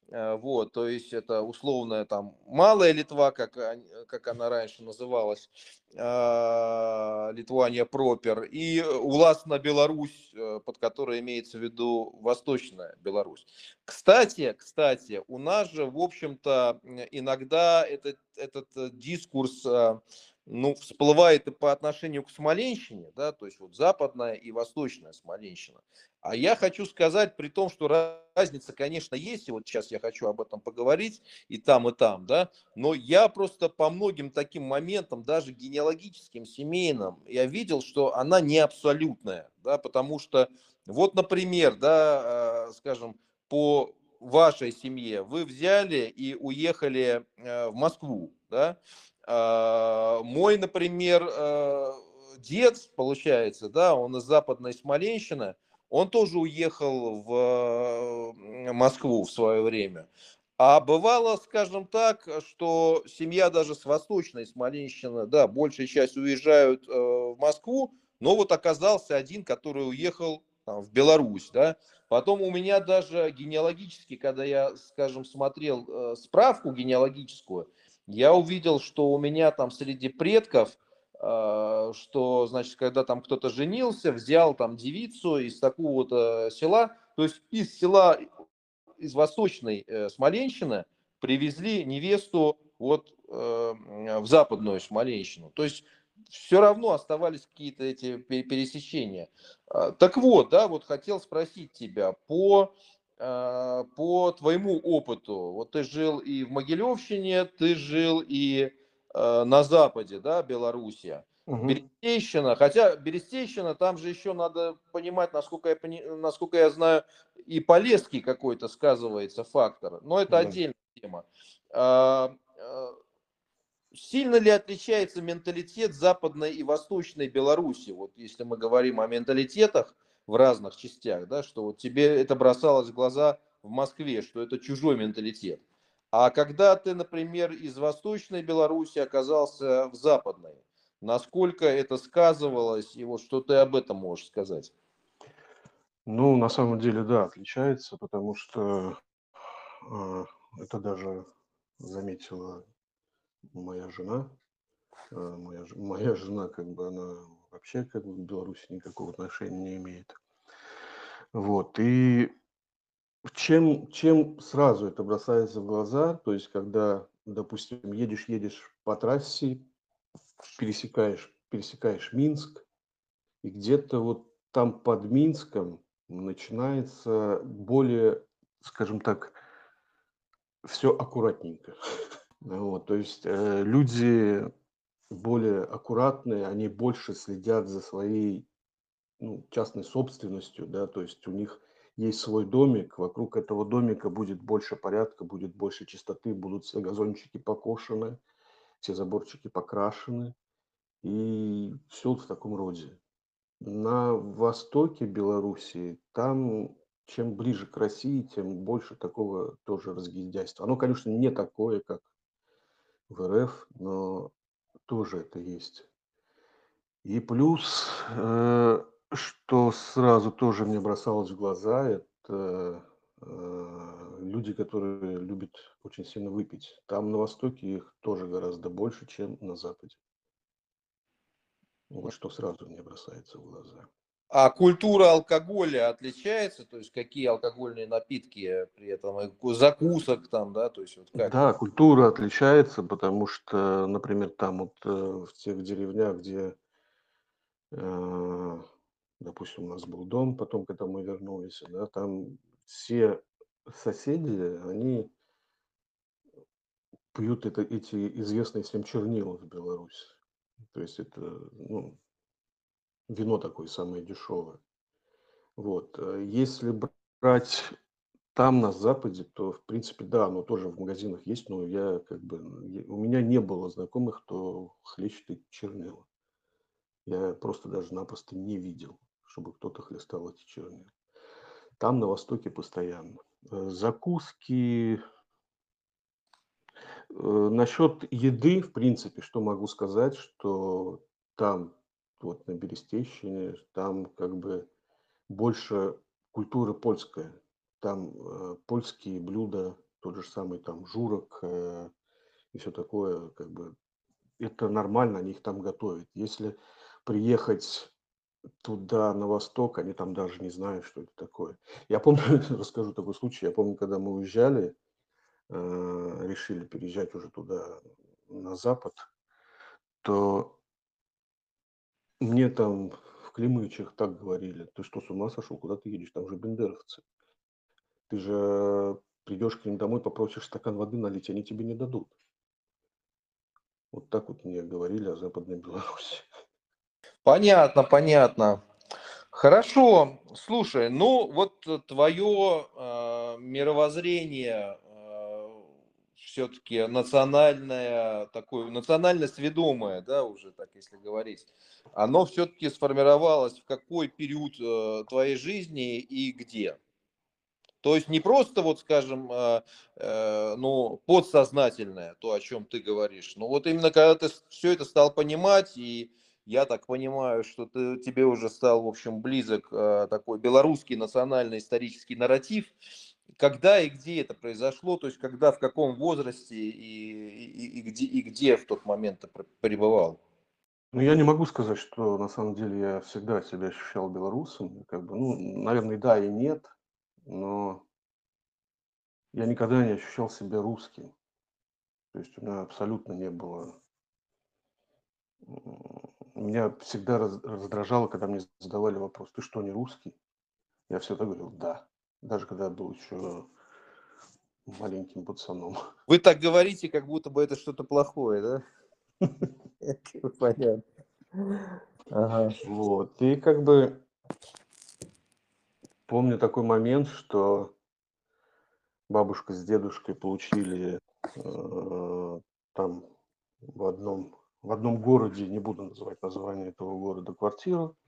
Speaker 1: Вот, то есть это условная там Малая Литва, как она раньше называлась, Литуания Пропер, и Уласна Беларусь, под которой имеется в виду Восточная Беларусь. Кстати, у нас же, в общем-то, иногда этот дискурс, ну, всплывает и по отношению к Смоленщине, да, то есть вот Западная и Восточная Смоленщина. А я хочу сказать, при том, что разница, конечно, есть, и вот сейчас я хочу об этом поговорить, и там, да, но я просто по многим таким моментам, даже генеалогическим, семейным, я видел, что она не абсолютная, да, потому что, вот, например, да, скажем, по вашей семье вы взяли и уехали в Москву, да, мой, например, дед, получается, да, он из Западной Смоленщины, он тоже уехал в Москву в свое время. А бывало, скажем так, что семья даже с Восточной Смоленщины, да, большая часть уезжают в Москву, но вот оказался один, который уехал там, в Беларусь, да. Потом у меня даже генеалогически, когда я, скажем, смотрел справку генеалогическую, я увидел, что у меня там среди предков что, значит, когда там кто-то женился, взял там девицу из такого-то села, то есть из села, из восточной Смоленщины привезли невесту вот в западную Смоленщину. То есть все равно оставались какие-то эти пересечения. Так вот, да, вот хотел спросить тебя по твоему опыту. Вот ты жил и в Могилевщине, ты жил и на западе, да, Белоруссия.
Speaker 2: Мгм.
Speaker 1: Берестейщина, хотя Берестейщина, там же еще надо понимать, насколько я знаю, и Полесский какой-то сказывается фактор, но это
Speaker 2: Да.
Speaker 1: отдельная тема. А, Сильно ли отличается менталитет Западной и Восточной Беларуси? Вот если мы говорим о менталитетах в разных частях, да, что вот тебе это бросалось в глаза в Москве, что это чужой менталитет. А когда ты, например, из Восточной Беларуси оказался в Западной, насколько это сказывалось, и вот что ты об этом можешь сказать?
Speaker 2: Ну, на самом деле, да, отличается, потому что а, это даже заметила моя жена. Моя жена, как бы, она вообще как бы к Беларуси никакого отношения не имеет. Вот, и чем сразу это бросается в глаза, то есть когда, допустим, едешь по трассе, пересекаешь Минск, и где-то вот там под Минском начинается более, скажем так, все аккуратненько. Вот, то есть, люди более аккуратные, они больше следят за своей, ну, частной собственностью, да, то есть у них есть свой домик, вокруг этого домика будет больше порядка, будет больше чистоты, будут все газончики покошены, все заборчики покрашены, и все в таком роде. На востоке Белоруссии, там чем ближе к России, тем больше такого тоже разгильдяйства. Оно, конечно, не такое, как в РФ, но тоже это есть. И плюс, что сразу тоже мне бросалось в глаза, это, люди, которые любят очень сильно выпить. Там на Востоке их тоже гораздо больше, чем на Западе. Вот что сразу мне бросается в глаза.
Speaker 1: А культура алкоголя отличается? То есть какие алкогольные напитки при этом, закусок там, да, то есть вот как?
Speaker 2: Да, культура отличается, потому что, например, там вот, в тех деревнях, где, э, допустим, у нас был дом, потом, когда мы вернулись, да, там все соседи, они пьют эти известные всем чернила в Беларуси. То есть это, ну, вино такое самое дешевое. Вот. Если брать там, на Западе, то, в принципе, да, оно тоже в магазинах есть, но я как бы, у меня не было знакомых, кто хлещет эти чернила. Я просто даже-напросто не видел, чтобы кто-то хлестал эти чернила. Там, на Востоке, постоянно. Закуски. Насчет еды, в принципе, что могу сказать, что там, вот на Берестейщине, там как бы больше культура польская. Там, польские блюда тот же самый там Журок и все такое, как бы это нормально, они их там готовят. Если приехать туда, на восток, они там даже не знают, что это такое. Я помню, расскажу такой случай. Я помню, когда мы уезжали, решили переезжать уже туда, на запад, то мне там в Климычах так говорили: "Ты что, с ума сошел? Куда ты едешь? Там же бендеровцы. Ты же придешь к ним домой, попросишь стакан воды налить, они тебе не дадут". Вот так вот мне говорили о Западной Беларуси.
Speaker 1: Понятно, понятно. Хорошо, слушай, ну вот твое мировоззрение все-таки национальное, такое национально сведомое, да, уже так если говорить, оно все-таки сформировалось в какой период твоей жизни и где? То есть не просто, вот скажем, ну, подсознательное, то, о чем ты говоришь, но вот именно когда ты все это стал понимать, и я так понимаю, что тебе уже стал, в общем, близок такой белорусский национальный исторический нарратив, когда и где это произошло, то есть когда, в каком возрасте и где в тот момент ты пребывал?
Speaker 2: Ну, я не могу сказать, что на самом деле я всегда себя ощущал белорусом. Как бы, ну, наверное, да и нет, но я никогда не ощущал себя русским. То есть у меня абсолютно не было. Меня всегда раздражало, когда мне задавали вопрос: "Ты что, не русский?" Я всегда говорил: "Да". Даже когда я был еще маленьким пацаном.
Speaker 1: Вы так говорите, как будто бы это что-то плохое, да? Понятно. Ага.
Speaker 2: Вот. И как бы помню такой момент, что бабушка с дедушкой получили, там в одном городе, не буду называть название этого города, квартиру.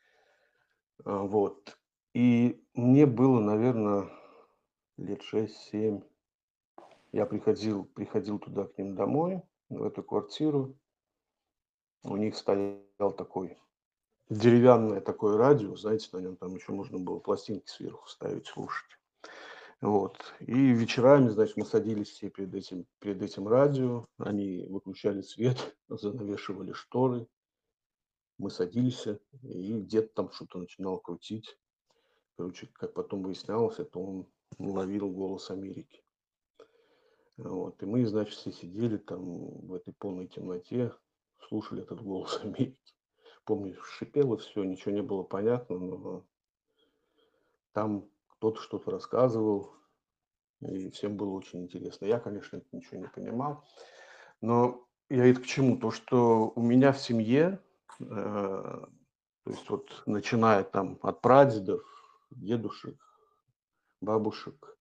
Speaker 2: Вот. И мне было, наверное, лет 6-7. Я приходил туда к ним домой, в эту квартиру. У них стоял такой деревянное такое радио, знаете, на нем там еще можно было пластинки сверху ставить, слушать. Вот. И вечерами, значит, мы садились все перед этим радио, они выключали свет, занавешивали шторы, мы садились, и дед там что-то начинал крутить. Короче, как потом выяснялось, это он ловил голос Америки. Вот. И мы, значит, все сидели там в этой полной темноте, слушали этот голос Америки. Помню, шипело все, ничего не было понятно, но там кто-то что-то рассказывал, и всем было очень интересно. Я, конечно, ничего не понимал, но я это к чему? То, что у меня в семье, то есть вот начиная там от прадедов, дедушек, бабушек,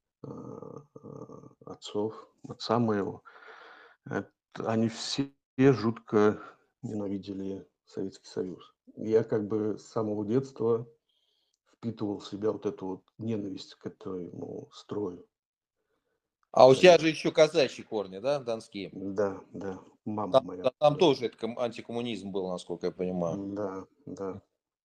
Speaker 2: отцов, отца моего, они все жутко ненавидели Советский Союз. И я как бы с самого детства впитывал в себя вот эту вот ненависть к этому строю
Speaker 1: А у тебя же
Speaker 2: советскому.
Speaker 1: еще казачьи корни, да, донские?
Speaker 2: Да, да, мама
Speaker 1: Там,
Speaker 2: моя,
Speaker 1: там
Speaker 2: да.
Speaker 1: тоже это антикоммунизм был, насколько я понимаю.
Speaker 2: Да, да.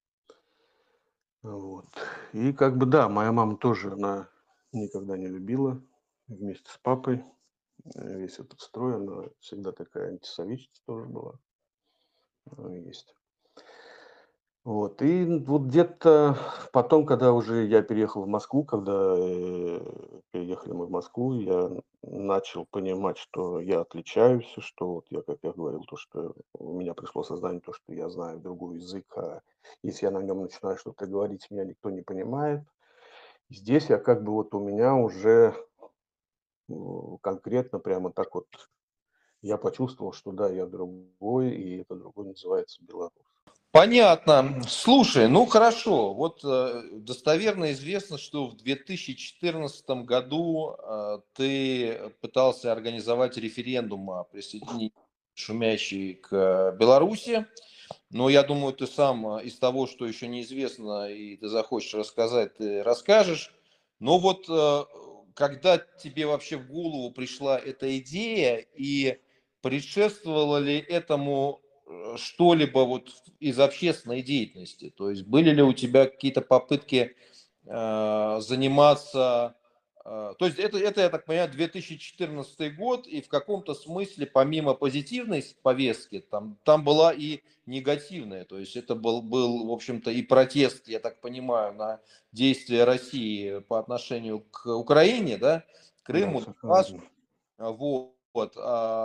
Speaker 2: Вот. И как бы да, моя мама тоже, она никогда не любила вместе с папой весь этот строй. Она всегда такая антисоветчица тоже была. Есть. Вот. И вот где-то потом, когда уже я переехал в Москву, когда переехали мы в Москву, я начал понимать, что я отличаюсь, что вот я, как я говорил, то, что у меня пришло сознание, то, что я знаю другой язык, а если я на нем начинаю что-то говорить, меня никто не понимает. Здесь я как бы вот у меня уже конкретно прямо так вот я почувствовал, что да, я другой, и это другой называется белорус.
Speaker 1: Понятно. Слушай, ну хорошо. Вот достоверно известно, что в 2014 году ты пытался организовать референдум о присоединении шумящей к Беларуси. Но я думаю, ты сам из того, что еще неизвестно, и ты захочешь рассказать, ты расскажешь. Но вот когда тебе вообще в голову пришла эта идея, и предшествовало ли этому что-либо вот из общественной деятельности? То есть были ли у тебя какие-то попытки заниматься То есть это, я так понимаю, 2014 год, и в каком-то смысле, помимо позитивной повестки, там была и негативная. То есть это был, в общем-то, и протест, я так понимаю, на действия России по отношению к Украине, да,
Speaker 2: Да,
Speaker 1: Крыму,
Speaker 2: совершенно
Speaker 1: Донбассу.
Speaker 2: верно.
Speaker 1: Вот.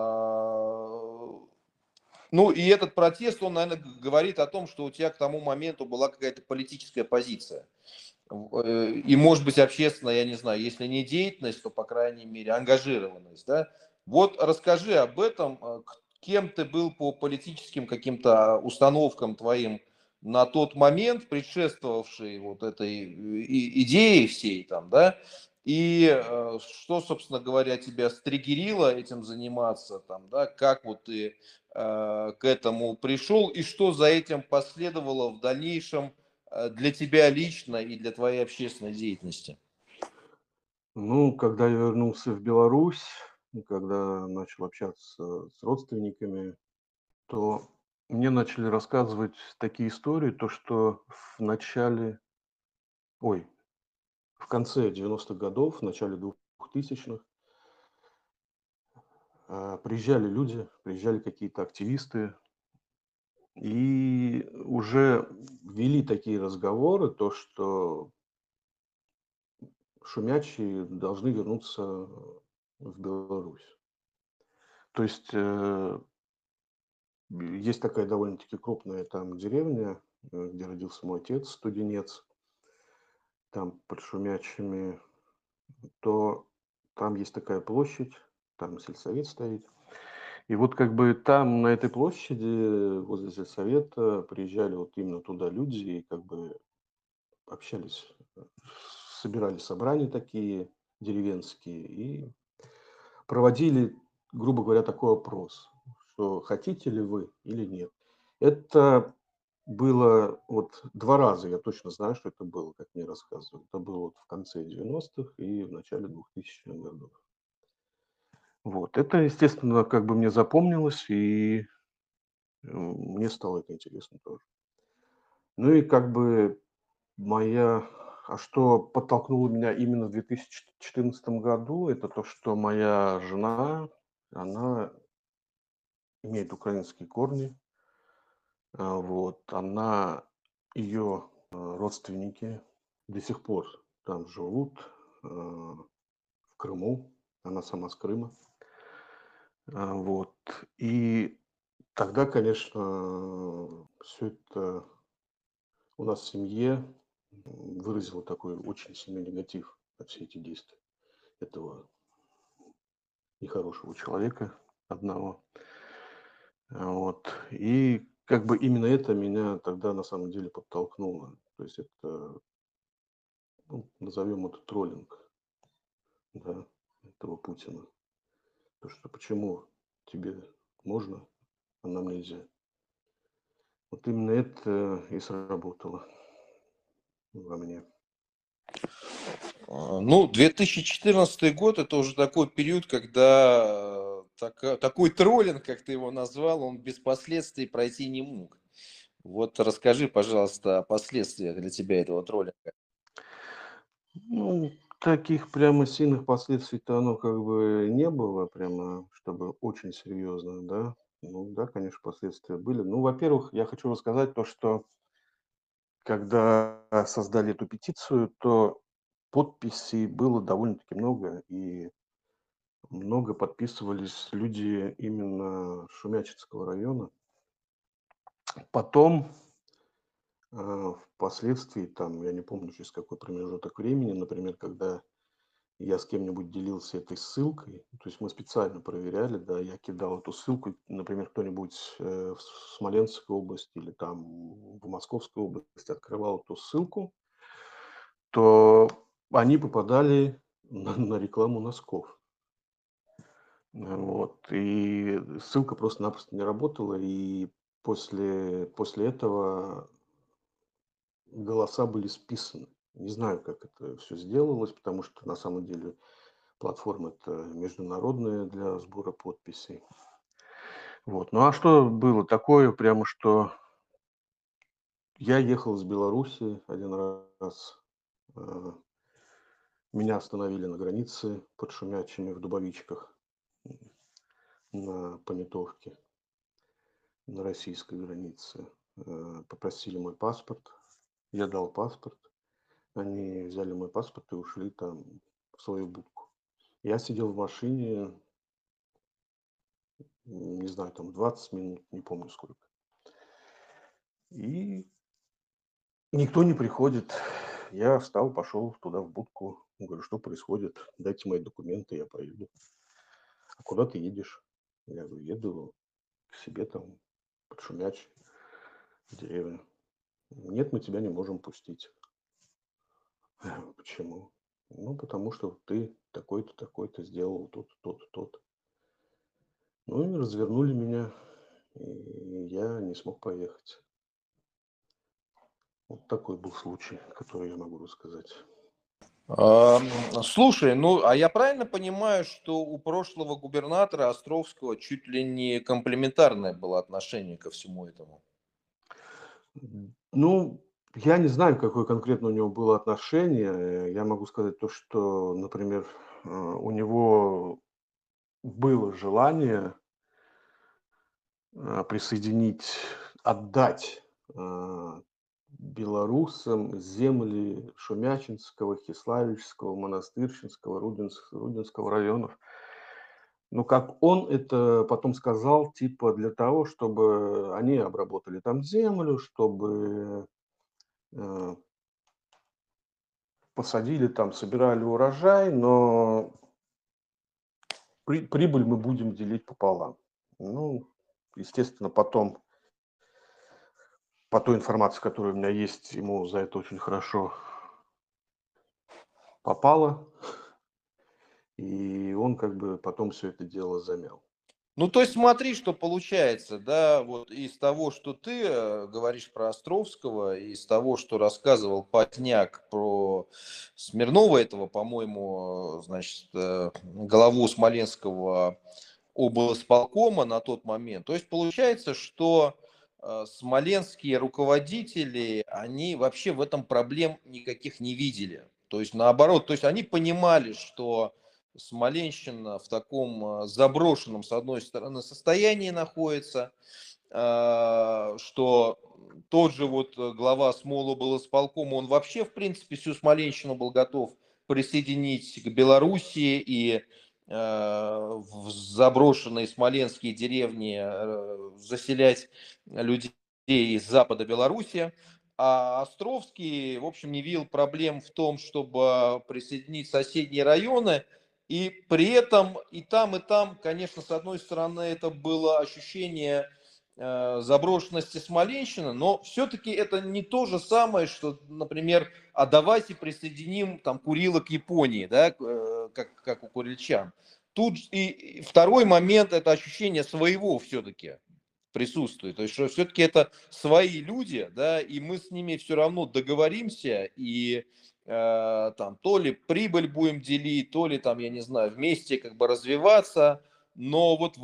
Speaker 1: Ну и этот протест, он, наверное, говорит о том, что у тебя к тому моменту была какая-то политическая позиция. И, может быть, общественная, я не знаю, если не деятельность, то, по крайней мере, ангажированность. Да? Вот расскажи об этом, кем ты был по политическим каким-то установкам твоим на тот момент, предшествовавший вот этой идее всей там, да, и что, собственно говоря, тебя стригерило этим заниматься, там, да, как вот ты к этому пришел, и что за этим последовало в дальнейшем для тебя лично и для твоей общественной деятельности?
Speaker 2: Ну, когда я вернулся в Беларусь, и когда начал общаться с родственниками, то мне начали рассказывать такие истории, то что в начале, ой, в конце 90-х годов, в начале 2000-х приезжали люди, приезжали какие-то активисты и уже вели такие разговоры, то что шумячие должны вернуться в Беларусь. То есть есть такая довольно-таки крупная там деревня, где родился мой отец, Студенец, там под Шумячими, то там есть такая площадь, там сельсовет стоит. И вот как бы там, на этой площади, возле сельсовета, приезжали вот именно туда люди и как бы общались, собирали собрания такие деревенские и проводили, грубо говоря, такой опрос, что хотите ли вы или нет. Это было вот 2 раза, я точно знаю, что это было, как мне рассказывали. Это было вот в конце 90-х и в начале 2000-х годов. Вот. Это, естественно, как бы мне запомнилось, и мне стало это интересно тоже. Ну и как бы моя что подтолкнуло меня именно в 2014 году, это то, что моя жена, она имеет украинские корни. Вот. Ее родственники до сих пор там живут, в Крыму. Она сама с Крыма. Вот. И тогда, конечно, все это у нас в семье выразило такой очень сильный негатив на все эти действия этого нехорошего человека одного. Вот. И как бы именно это меня тогда на самом деле подтолкнуло. То есть это, ну, назовем это троллинг, да, этого Путина. То, что почему тебе можно, а нам нельзя. Вот именно это и сработало во мне.
Speaker 1: Ну, 2014 год это уже такой период, когда такой троллинг, как ты его назвал, он без последствий пройти не мог. Вот расскажи, пожалуйста, о последствиях для тебя этого троллинга.
Speaker 2: Ну, таких прямо сильных последствий-то оно как бы не было, прямо, чтобы очень серьезно, да. Ну да, конечно, последствия были. Ну, во-первых, я хочу рассказать то, что когда создали эту петицию, то подписей было довольно-таки много, и много подписывались люди именно Шумячинского района. Потом, впоследствии, там, я не помню, через какой промежуток времени, например, когда я с кем-нибудь делился этой ссылкой, то есть мы специально проверяли, да, я кидал эту ссылку, например, кто-нибудь в Смоленской области или там в Московской области открывал эту ссылку, то они попадали на рекламу носков. Вот. И ссылка просто-напросто не работала, и после этого голоса были списаны. Не знаю, как это все сделалось, потому что на самом деле платформа это международная для сбора подписей. Вот. Ну а что было такое, прямо что я ехал из Беларуси один раз, э, Меня остановили на границе под Шумячими в Дубовичках на Понятовке, на российской границе. Попросили мой паспорт, я дал паспорт, они взяли мой паспорт и ушли там в свою будку. Я сидел в машине, не знаю, там 20 минут, не помню сколько. И никто не приходит. Я встал, пошел туда в будку. Говорю, что происходит? Дайте мои документы, я поеду. А куда ты едешь? Я говорю, еду к себе там под Шумяч, в деревню. Нет, мы тебя не можем пустить. Я говорю, почему? Ну, потому что ты такой-то, такой-то сделал тот, тот, тот. Ну и развернули меня, и я не смог поехать. Вот такой был случай, который я могу рассказать.
Speaker 1: А, Слушай, ну, а я правильно понимаю, что у прошлого губернатора Островского чуть ли не комплиментарное было отношение ко всему этому?
Speaker 2: Ну, я не знаю, какое конкретно у него было отношение. Я могу сказать то, что, например, у него было желание присоединить, отдать белорусам земли Шумячинского, Хиславического, Монастырщинского, Рудинского районов. Ну, как он это потом сказал, типа для того, чтобы они обработали там землю, чтобы э, посадили там, собирали урожай, но прибыль мы будем делить пополам. Ну, естественно, потом, по той информации, которая у меня есть, ему за это очень хорошо попало, и он как бы потом все это дело замял.
Speaker 1: Ну, то есть смотри, что получается, да, вот из того, что ты говоришь про Островского, из того, что рассказывал Потняк про Смирнова этого, по-моему, значит, главу Смоленского облсполкома на тот момент. То есть получается, что смоленские руководители, они вообще в этом проблем никаких не видели. То есть наоборот, то есть они понимали, что Смоленщина в таком заброшенном, с одной стороны, состоянии находится, что тот же вот глава Смолоблсполкома, он вообще, в принципе, всю Смоленщину был готов присоединить к Белоруссии и в заброшенные смоленские деревни заселять людей из запада Беларуси. А Островский, в общем, не видел проблем в том, чтобы присоединить соседние районы. И при этом и там, конечно, с одной стороны, это было ощущение заброшенности Смоленщины, но все-таки это не то же самое, что, например, а давайте присоединим там Курилы к Японии, да, как у курильчан. Тут и второй момент, это ощущение своего все-таки присутствует. То есть, что все-таки это свои люди, да, и мы с ними все равно договоримся, и там то ли прибыль будем делить, то ли там, я не знаю, вместе как бы развиваться. Но вот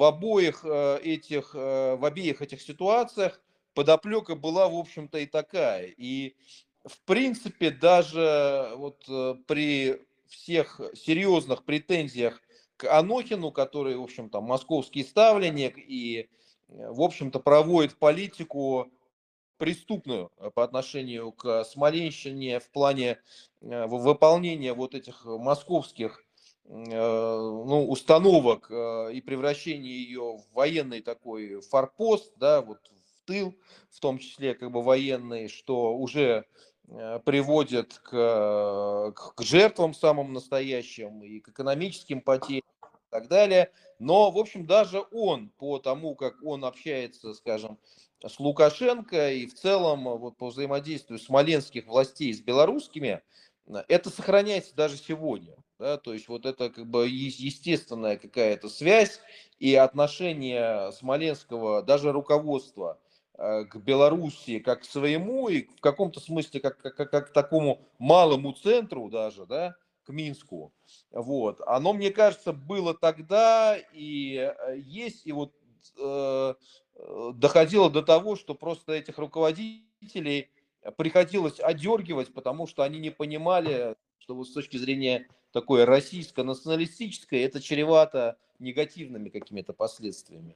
Speaker 1: в обеих этих ситуациях подоплека была, в общем-то, и такая. И, в принципе, даже вот при всех серьезных претензиях к Анохину, который, в общем-то, московский ставленник и, в общем-то, проводит политику преступную по отношению к Смоленщине в плане выполнения вот этих московских ну, установок и превращения ее в военный такой форпост, да, вот в тыл, в том числе как бы военный, что уже приводит к жертвам самым настоящим и к экономическим потерям и так далее. Но, в общем, даже он, по тому, как он общается, скажем, с Лукашенко и в целом вот по взаимодействию смоленских властей с белорусскими, это сохраняется даже сегодня. Да, то есть вот это как бы естественная какая-то связь и отношение смоленского даже руководства к Белоруссии как к своему и в каком-то смысле как к такому малому центру даже, да, к Минску. Вот. Оно, мне кажется, было тогда и есть, и вот э, доходило до того, что просто этих руководителей приходилось одергивать, потому что они не понимали, что вот с точки зрения такой российско-националистической это чревато негативными какими-то последствиями?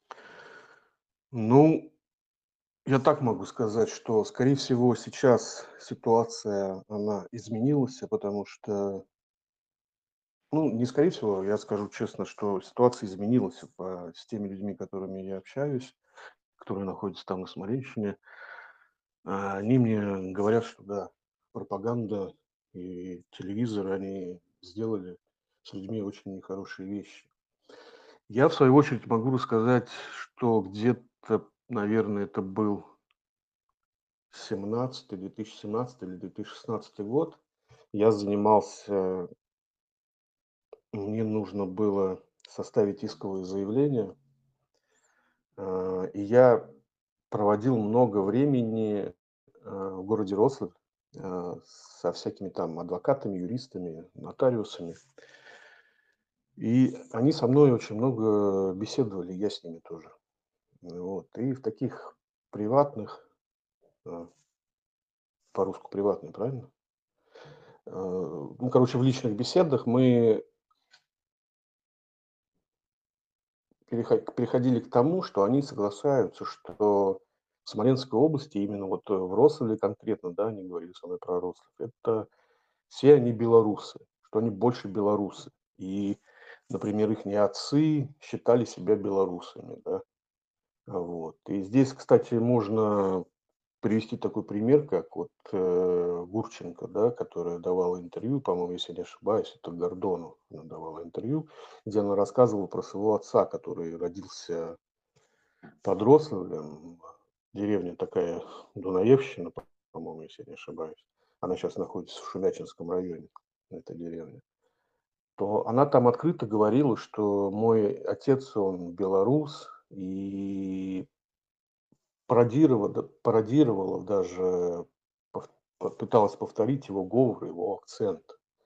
Speaker 2: Ну, я так могу сказать, что, скорее всего, сейчас ситуация, она изменилась, потому что, ну, не скорее всего, я скажу честно, что ситуация изменилась с теми людьми, которыми я общаюсь, которые находятся там на Смоленщине. Они мне говорят, что да, пропаганда и телевизор, они сделали с людьми очень нехорошие вещи. Я, в свою очередь, могу рассказать, что где-то, наверное, это был 2017 или 2016 год. Я занимался, мне нужно было составить исковое заявление, и я проводил много времени в городе Рославль со всякими там адвокатами, юристами, нотариусами. И они со мной очень много беседовали, я с ними тоже. Вот. И в таких приватных, э, по-русски приватный, правильно? Ну, короче, в личных беседах мы переходили к тому, что они соглашаются, что в Смоленской области, именно вот в Рославле конкретно, да, они говорили со мной про Рославль, это все они белорусы, что они больше белорусы. И, например, их отцы считали себя белорусами, да. Вот. И здесь, кстати, можно привести такой пример, как вот Гурченко, да, которая давала интервью, по-моему, если не ошибаюсь, это Гордону она давала интервью, где она рассказывала про своего отца, который родился под Рославлем, деревня такая, Дунаевщина, по-моему, если я не ошибаюсь. Она сейчас находится в Шемячинском районе, эта деревня. То она там открыто говорила, что мой отец, он белорус, и пародировала даже, пыталась повторить его говор, его акцент.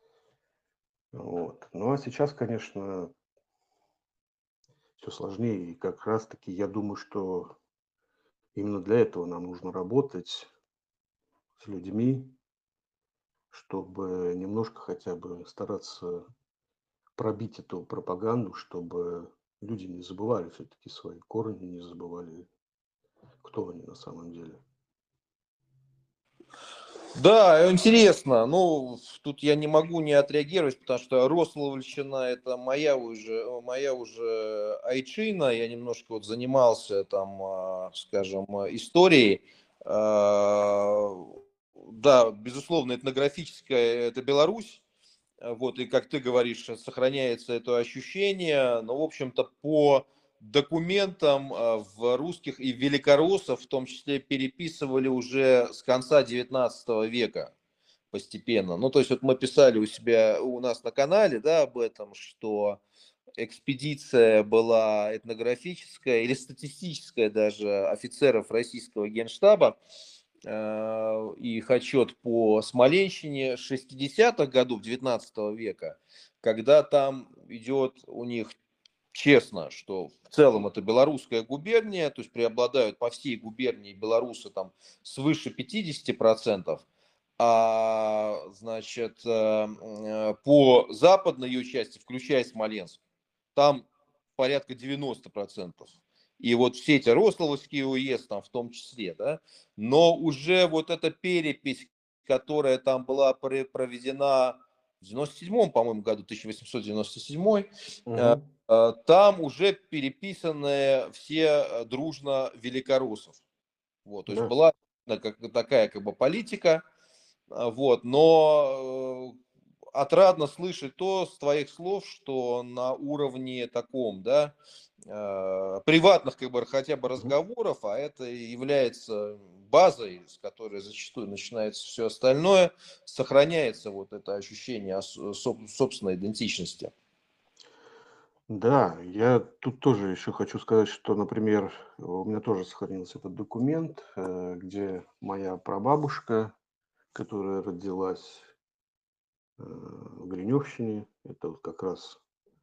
Speaker 2: Вот. Ну, а сейчас, конечно, все сложнее. И как раз таки я думаю, что именно для этого нам нужно работать с людьми, чтобы немножко хотя бы стараться пробить эту пропаганду, чтобы люди не забывали все-таки свои корни, не забывали, кто они на самом деле.
Speaker 1: Да, интересно. Ну, тут я не могу не отреагировать, потому что Рославльщина это моя уже айчина. Я немножко вот занимался там, скажем, историей. А, Да, безусловно, этнографическая это Беларусь. Вот, и как ты говоришь, сохраняется это ощущение, но, в общем-то, по документам в русских и великороссов в том числе переписывали уже с конца 19 века постепенно. Ну, то есть вот мы писали у нас на канале, да, об этом, что экспедиция была этнографическая или статистическая даже офицеров российского генштаба, их отчет по Смоленщине 60-х годов 19 века, когда там идет у них честно, что в целом это белорусская губерния, то есть преобладают по всей губернии белорусы там свыше 50%, значит, по западной ее части, включая Смоленск, там порядка 90%. И вот все эти Рославльские уезд там в том числе, да, но уже вот эта перепись, которая там была проведена в 97-м, по-моему, году, 1897,
Speaker 2: Мгм.
Speaker 1: там уже переписаны все дружно великороссов. Вот, то есть
Speaker 2: Да.
Speaker 1: была такая как бы политика, вот, но отрадно слышать то с твоих слов, что на уровне таком, да, приватных как бы хотя бы
Speaker 2: Мгм.
Speaker 1: разговоров, а это является базой, с которой зачастую начинается все остальное, сохраняется вот это ощущение собственной идентичности.
Speaker 2: Да, я тут тоже еще хочу сказать, что, например, у меня тоже сохранился этот документ, где моя прабабушка, которая родилась в Гриневщине, это вот как раз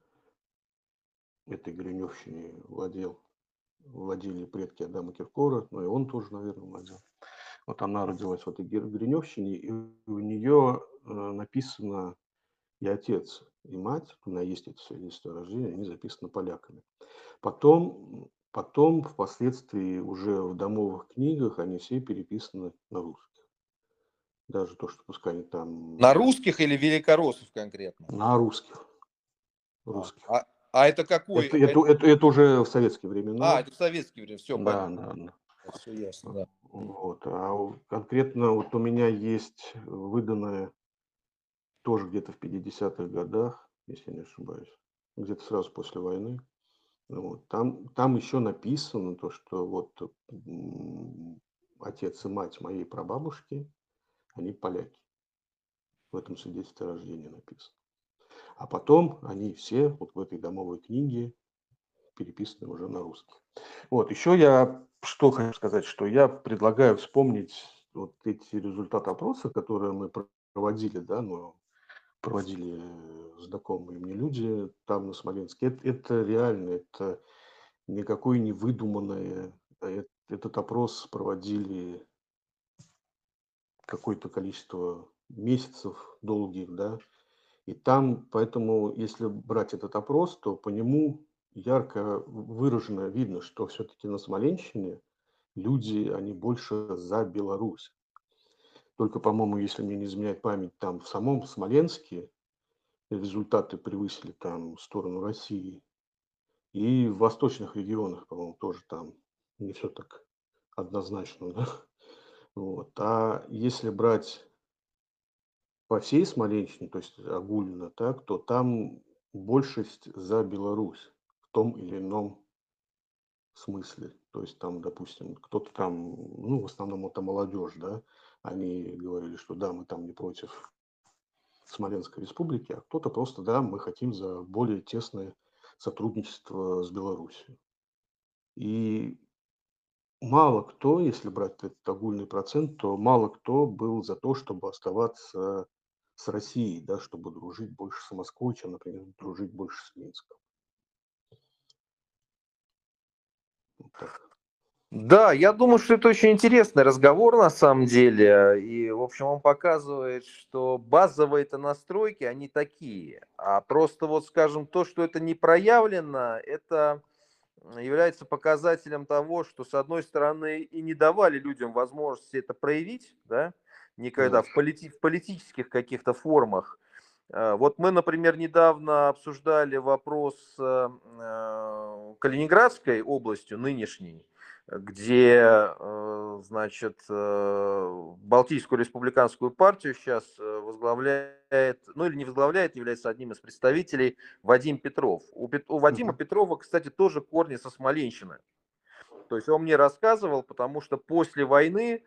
Speaker 2: этой Гриневщине владели предки Адама Киркора, ну и он тоже, наверное, владел. Вот она родилась в этой Гриневщине, и у нее написано и отец, и мать, у меня есть эти свидетельства о рождении, они записаны поляками. Потом, впоследствии, уже в домовых книгах они все переписаны на русских. Даже то, что пускай они
Speaker 1: На
Speaker 2: там
Speaker 1: русских или великороссов конкретно?
Speaker 2: на русских.
Speaker 1: А,
Speaker 2: Русских.
Speaker 1: а, а это какой?
Speaker 2: Это уже в советские времена.
Speaker 1: Это в советское время, все
Speaker 2: Да,
Speaker 1: понятно,
Speaker 2: да, да.
Speaker 1: все ясно, да.
Speaker 2: Вот. Конкретно вот у меня есть выданная тоже где-то в 50-х годах, если не ошибаюсь, где-то сразу после войны. Вот. Там еще написано то, что вот отец и мать моей прабабушки, они поляки. В этом свидетельстве о рождении написано. А потом они все вот в этой домовой книге переписаны уже на русский. Вот, еще я что хочу сказать, что я предлагаю вспомнить вот эти результаты опроса, которые мы проводили, да, но проводили знакомые мне люди там на Смоленске. Это реально, это никакое не выдуманное. Этот опрос проводили какое-то количество месяцев долгих, да, и там, поэтому, если брать этот опрос, то по нему ярко выраженно видно, что все-таки на Смоленщине люди, они больше за Беларусь. Только, по-моему, если мне не изменяет память, там в самом Смоленске результаты превысили там сторону России. И в восточных регионах, по-моему, тоже там не все так однозначно, да? Вот. А если брать по всей Смоленщине, то есть огульно, так, то там большесть за Беларусь в том или ином смысле. То есть там, допустим, кто-то там, ну, в основном это молодежь, да, они говорили, что да, мы там не против Смоленской республики, а кто-то просто, да, мы хотим за более тесное сотрудничество с Беларусью. И мало кто, если брать этот огульный процент, то мало кто был за то, чтобы оставаться с Россией, да, чтобы дружить больше с Москвой, чем, например, дружить больше с Минском. Вот так.
Speaker 1: Да, я думаю, что это очень интересный разговор на самом деле. И, в общем, он показывает, что базовые-то настройки, они такие. А просто вот, скажем, то, что это не проявлено, это является показателем того, что, с одной стороны, и не давали людям возможности это проявить, да, никогда
Speaker 2: Да.
Speaker 1: в политических каких-то формах. Вот мы, например, недавно обсуждали вопрос Калининградской областью нынешней, где, значит, Балтийскую республиканскую партию сейчас возглавляет, ну или не возглавляет, является одним из представителей Вадим Петров. У Вадима
Speaker 2: Мгм.
Speaker 1: Петрова, кстати, тоже корни со Смоленщины. То есть он мне рассказывал, потому что после войны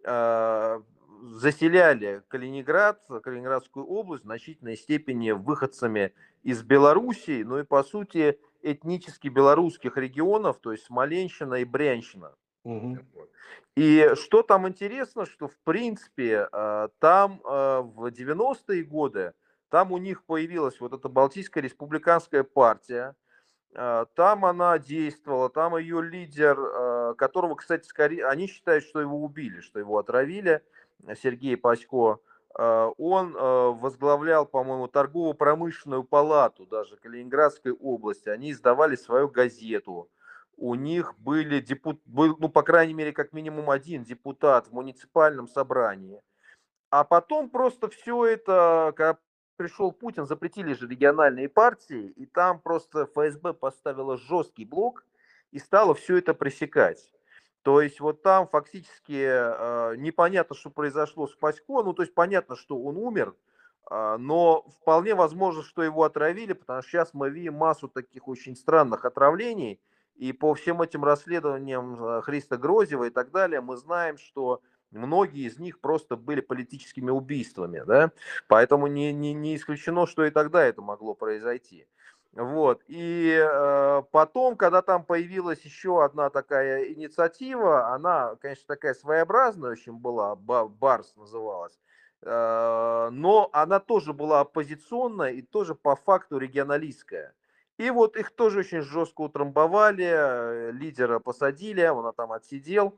Speaker 1: заселяли Калининград, Калининградскую область в значительной степени выходцами из Белоруссии, ну и по сути этнически белорусских регионов, то есть Смоленщина и Брянщина.
Speaker 2: Мгм.
Speaker 1: И что там интересно, что в принципе там в 90-е годы, там у них появилась вот эта Балтийская республиканская партия, там она действовала, там ее лидер, которого, кстати, скорее, они считают, что его убили, что его отравили, Сергей Пасько, он возглавлял, по-моему, торгово-промышленную палату даже Калининградской области, они издавали свою газету, у них были был, ну, по крайней мере, как минимум один депутат в муниципальном собрании. А потом просто все это, когда пришел Путин, запретили же региональные партии, и там просто ФСБ поставила жесткий блок и стало все это пресекать. То есть вот там фактически непонятно, что произошло с Пасько, ну то есть понятно, что он умер, но вполне возможно, что его отравили, потому что сейчас мы видим массу таких очень странных отравлений, и по всем этим расследованиям Христа Грозева и так далее мы знаем, что многие из них просто были политическими убийствами, да, поэтому не исключено, что и тогда это могло произойти. Вот. И потом, когда там появилась еще одна такая инициатива, она, конечно, такая своеобразная очень была, Барс называлась, но она тоже была оппозиционная и тоже по факту регионалистская. И вот их тоже очень жестко утрамбовали, лидера посадили, он там отсидел.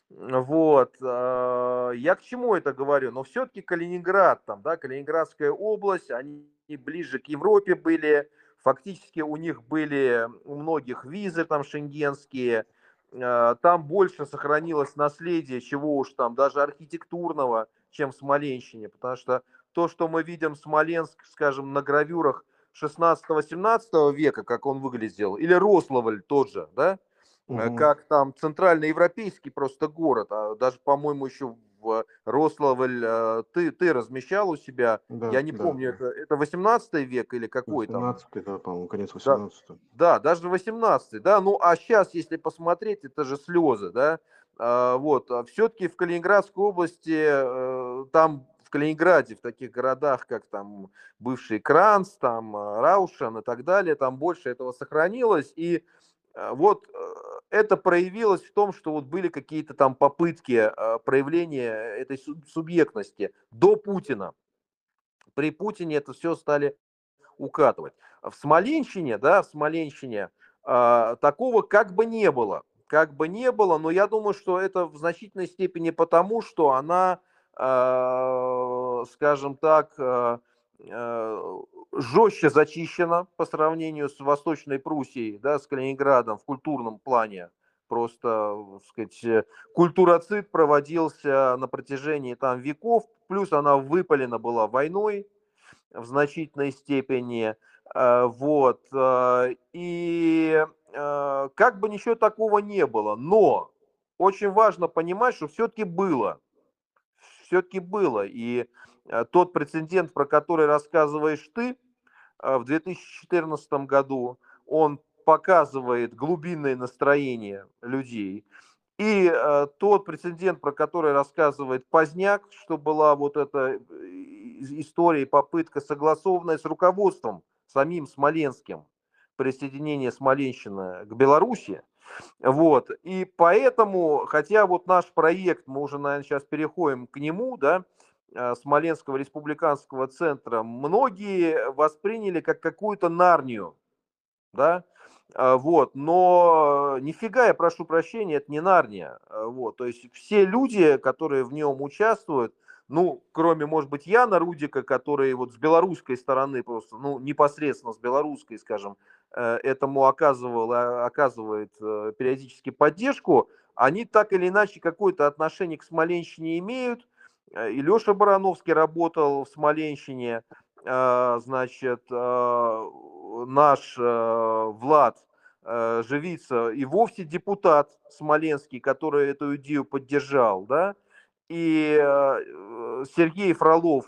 Speaker 1: Вот, я к чему это говорю? Но все-таки Калининград, там, да, Калининградская область, они ближе к Европе были, фактически у них были у многих визы там шенгенские, там больше сохранилось наследие, чего уж там, даже архитектурного, чем в Смоленщине, потому что то, что мы видим Смоленск, скажем, на гравюрах 16-17 века, как он выглядел, или Рославль тот же, да,
Speaker 2: Мгм.
Speaker 1: как там центральноевропейский просто город, а даже, по-моему, еще в Рославль ты размещал у себя,
Speaker 2: Да,
Speaker 1: я не
Speaker 2: да,
Speaker 1: помню,
Speaker 2: да.
Speaker 1: это 18 век или какой там,
Speaker 2: 18, да, по-моему, конец
Speaker 1: да,
Speaker 2: 18.
Speaker 1: да, даже 18, да, ну а сейчас, если посмотреть, это же слезы, да, вот, все-таки в Калининградской области, там в Калининграде, в таких городах, как там бывший Кранц, там Раушен и так далее, там больше этого сохранилось, и вот это проявилось в том, что вот были какие-то там попытки проявления этой субъектности до Путина. При Путине это все стали укатывать. В Смоленщине, да, в Смоленщине такого как бы не было. Как бы не было, но я думаю, что это в значительной степени потому, что она, скажем так, жестче зачищена по сравнению с Восточной Пруссией, да, с Калининградом в культурном плане. Просто, так сказать, культуроцид проводился на протяжении там веков, плюс она выпалена была войной, в значительной степени. Вот. И как бы ничего такого не было. Но очень важно понимать, что все-таки было. Все-таки было. И тот прецедент, про который рассказываешь ты, в 2014 году, он показывает глубинное настроение людей. И тот прецедент, про который рассказывает Поздняк, что была вот эта история и попытка, согласованная с руководством самим Смоленским, присоединение Смоленщины к Беларуси. Вот. И поэтому, хотя вот наш проект, мы уже, наверное, сейчас переходим к нему, да, Смоленского республиканского центра, многие восприняли как какую-то Нарнию, да, вот, но нифига, я прошу прощения, это не Нарния, вот, то есть все люди, которые в нем участвуют, ну, кроме, может быть, Яна Рудика, который вот с белорусской стороны просто, ну, непосредственно с белорусской, скажем, этому оказывал, оказывает периодически поддержку, они так или иначе какое-то отношение к Смоленщине имеют, и Леша Барановский работал в Смоленщине, значит, наш Влад Живица и вовсе депутат смоленский, который эту идею поддержал, да, и Сергей Фролов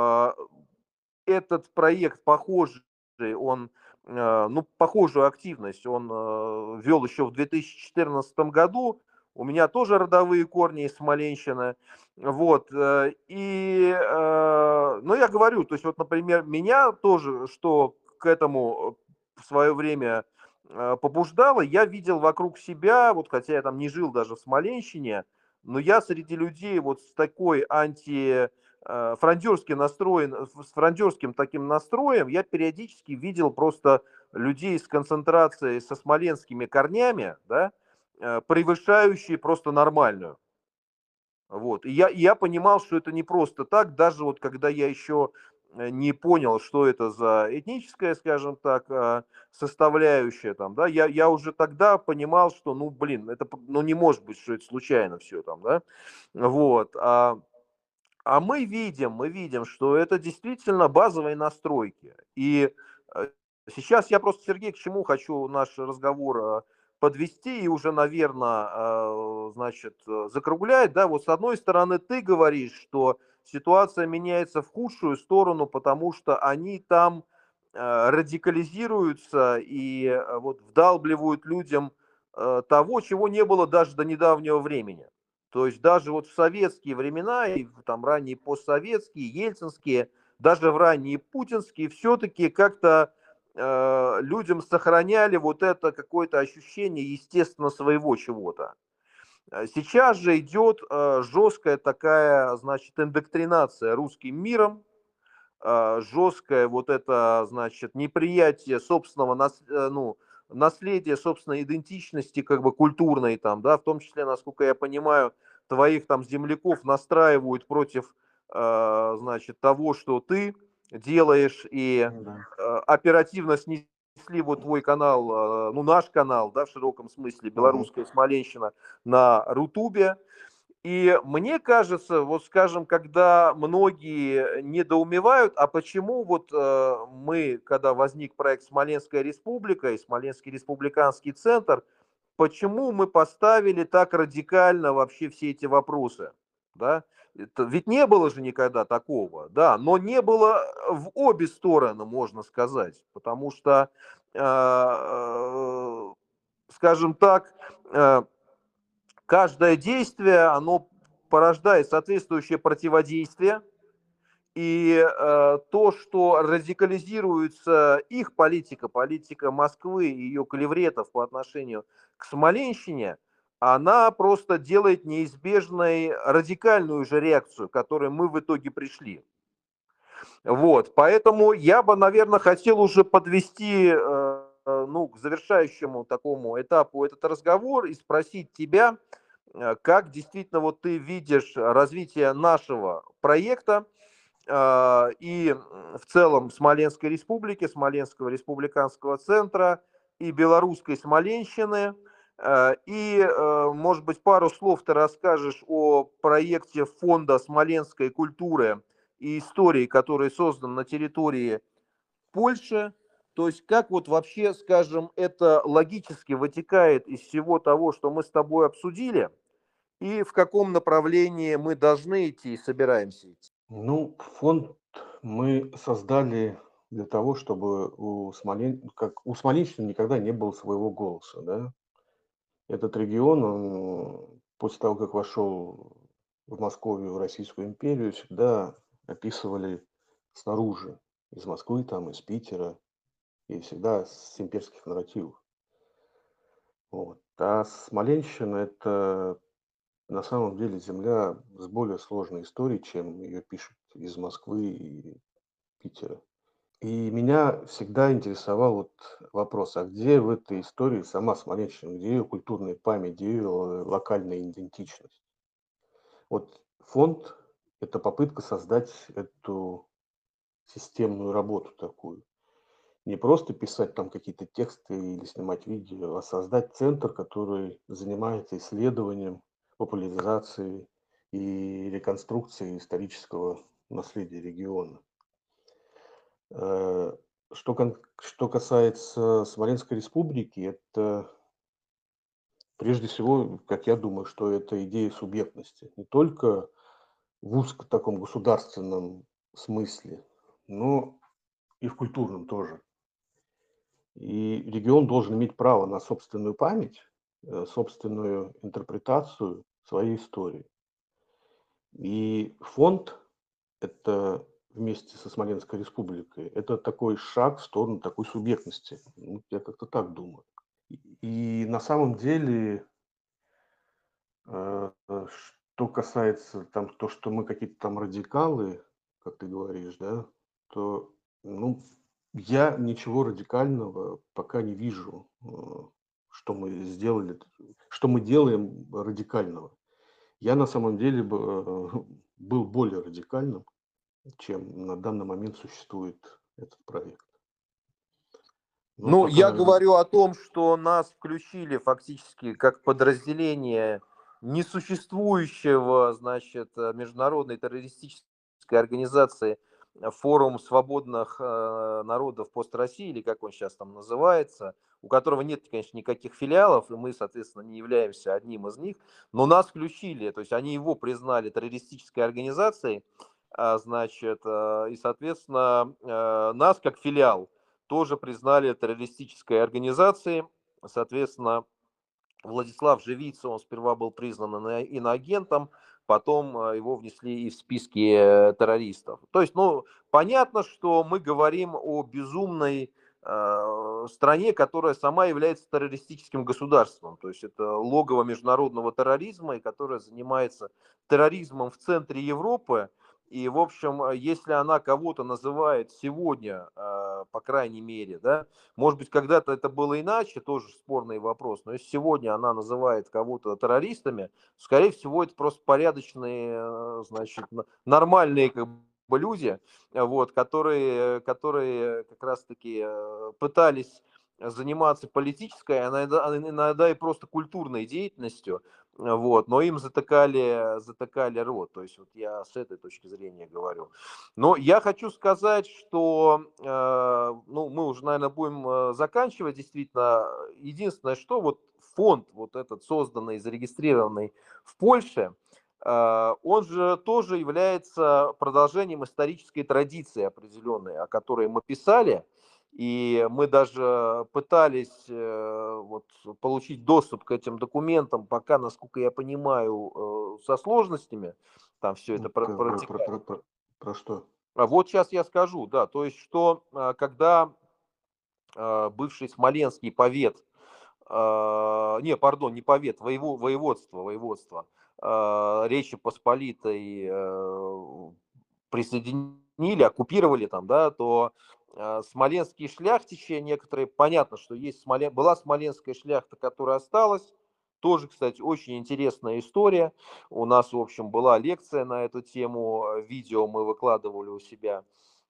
Speaker 1: этот проект похожий, он, ну, похожую активность он вел еще в 2014 году. У меня тоже родовые корни из Смоленщины. Вот. Ну, я говорю, то есть, вот, например, меня тоже, что к этому в свое время побуждало, я видел вокруг себя, вот хотя я там не жил даже в Смоленщине, но я среди людей вот с такой фрондерски настроен, с фрондерским таким настроем, я периодически видел просто людей с концентрацией, со смоленскими корнями, да, превышающие просто нормальную. Вот. И я понимал, что это не просто так, даже вот когда я еще не понял, что это за этническая, скажем так, составляющая там, да, я уже тогда понимал, что, ну, блин, это, ну, не может быть, что это случайно все там, да, вот. А мы видим, что это действительно базовые настройки. И э, сейчас я просто, Сергей, к чему хочу наш разговор подвести и уже, наверное, значит, закруглять. Да, вот с одной стороны ты говоришь, что ситуация меняется в худшую сторону, потому что они там радикализируются и вот вдалбливают людям того, чего не было даже до недавнего времени. То есть даже вот в советские времена, и там ранние постсоветские, ельцинские, даже в ранние путинские, все-таки как-то людям сохраняли вот это какое-то ощущение, естественно, своего чего-то. Сейчас же идет жесткая такая, значит, индоктринация русским миром, жесткое вот это, значит, неприятие собственного ну, наследия, собственной идентичности, как бы культурной там, да, в том числе, насколько я понимаю, твоих там земляков настраивают против, значит, того, что ты делаешь, и
Speaker 2: Да.
Speaker 1: оперативно снесли вот твой канал, ну, наш канал, да, в широком смысле,
Speaker 2: Мгм.
Speaker 1: белорусская Смоленщина на Рутубе. И мне кажется, вот скажем, когда многие недоумевают, а почему вот мы, когда возник проект Смоленская республика и Смоленский республиканский центр, почему мы поставили так радикально вообще все эти вопросы, да? Ведь не было же никогда такого, да, но не было в обе стороны, можно сказать, потому что, скажем так, э, каждое действие, оно порождает соответствующее противодействие, и то, что радикализируется их политика, политика Москвы и ее клевретов по отношению к Смоленщине, она просто делает неизбежной радикальную же реакцию, к которой мы в итоге пришли. Вот, поэтому я бы, наверное, хотел уже подвести ну, к завершающему такому этапу этот разговор и спросить тебя, как действительно вот ты видишь развитие нашего проекта, и в целом Смоленской республики, Смоленского республиканского центра и белорусской Смоленщины. И, может быть, пару слов ты расскажешь о проекте Фонда смоленской культуры и истории, который создан на территории Польши. То есть как вот вообще, скажем, это логически вытекает из всего того, что мы с тобой обсудили, и в каком направлении мы должны идти и собираемся идти.
Speaker 2: Ну, фонд мы создали для того, чтобы у Смоленщины никогда не было своего голоса, да. Этот регион, он после того, как вошел в Московию, в Российскую империю, всегда описывали снаружи, из Москвы, там, из Питера, и всегда с имперских нарративов. Вот. А Смоленщина– это на самом деле земля с более сложной историей, чем ее пишут из Москвы и Питера. И меня всегда интересовал вот вопрос, а где в этой истории сама Смоленщина, где ее культурная память, где ее локальная идентичность? Вот фонд– это попытка создать эту системную работу такую. Не просто писать там какие-то тексты или снимать видео, а создать центр, который занимается исследованием, популяризацией и реконструкцией исторического наследия региона. Э, что касается Смоленской республики, это прежде всего, как я думаю, что это идея субъектности. Не только в узко таком государственном смысле, но и в культурном тоже. И регион должен иметь право на собственную память, собственную интерпретацию своей истории. И фонд это вместе со Смоленской республикой, это такой шаг в сторону такой субъектности. Ну, я как-то так думаю. И на самом деле, что касается там то, что мы какие-то там радикалы, как ты говоришь, да, то, ну, я ничего радикального пока не вижу, что мы сделали, что мы делаем радикального. Я на самом деле был более радикальным, чем на данный момент существует этот проект. Ну,
Speaker 1: Ну,
Speaker 2: пока,
Speaker 1: я
Speaker 2: наверное,
Speaker 1: говорю о том, что нас включили фактически как подразделение несуществующего, значит, международной террористической организации Форум свободных народов пост России, или как он сейчас там называется, у которого нет, конечно, никаких филиалов, и мы, соответственно, не являемся одним из них, но нас включили, то есть они его признали террористической организацией, значит, и, соответственно, нас как филиал тоже признали террористической организацией. Соответственно, Владислав Живица, он сперва был признан иноагентом, потом его внесли и в списки террористов. То есть, ну, понятно, что мы говорим о безумной стране, которая сама является террористическим государством. То есть это логово международного терроризма, и которая занимается терроризмом в центре Европы. И, в общем, если она кого-то называет сегодня, по крайней мере, да, может быть, когда-то это было иначе, тоже спорный вопрос, но если сегодня она называет кого-то террористами, скорее всего, это просто порядочные, значит, нормальные как бы люди, вот, которые как раз-таки пытались заниматься политической, а иногда и просто культурной деятельностью, вот, но им затыкали рот. То есть вот я с этой точки зрения говорю. Но я хочу сказать, что, ну, мы уже, наверное, будем заканчивать. Действительно, единственное, что вот фонд вот этот созданный, зарегистрированный в Польше, он же тоже является продолжением исторической традиции определенной, о которой мы писали. И мы даже пытались вот, получить доступ к этим документам, пока, насколько я понимаю, со сложностями там все это
Speaker 2: Ну, как бы
Speaker 1: протекает.
Speaker 2: про что?
Speaker 1: А вот сейчас я скажу, да, то есть, что когда бывший смоленский повет, не, пардон, не повет, воеводство Речи Посполитой присоединили, оккупировали там, да, то смоленские шляхтичи некоторые, понятно, что есть была смоленская шляхта, которая осталась, тоже, кстати, очень интересная история. У нас, в общем, была лекция на эту тему, видео мы выкладывали у себя.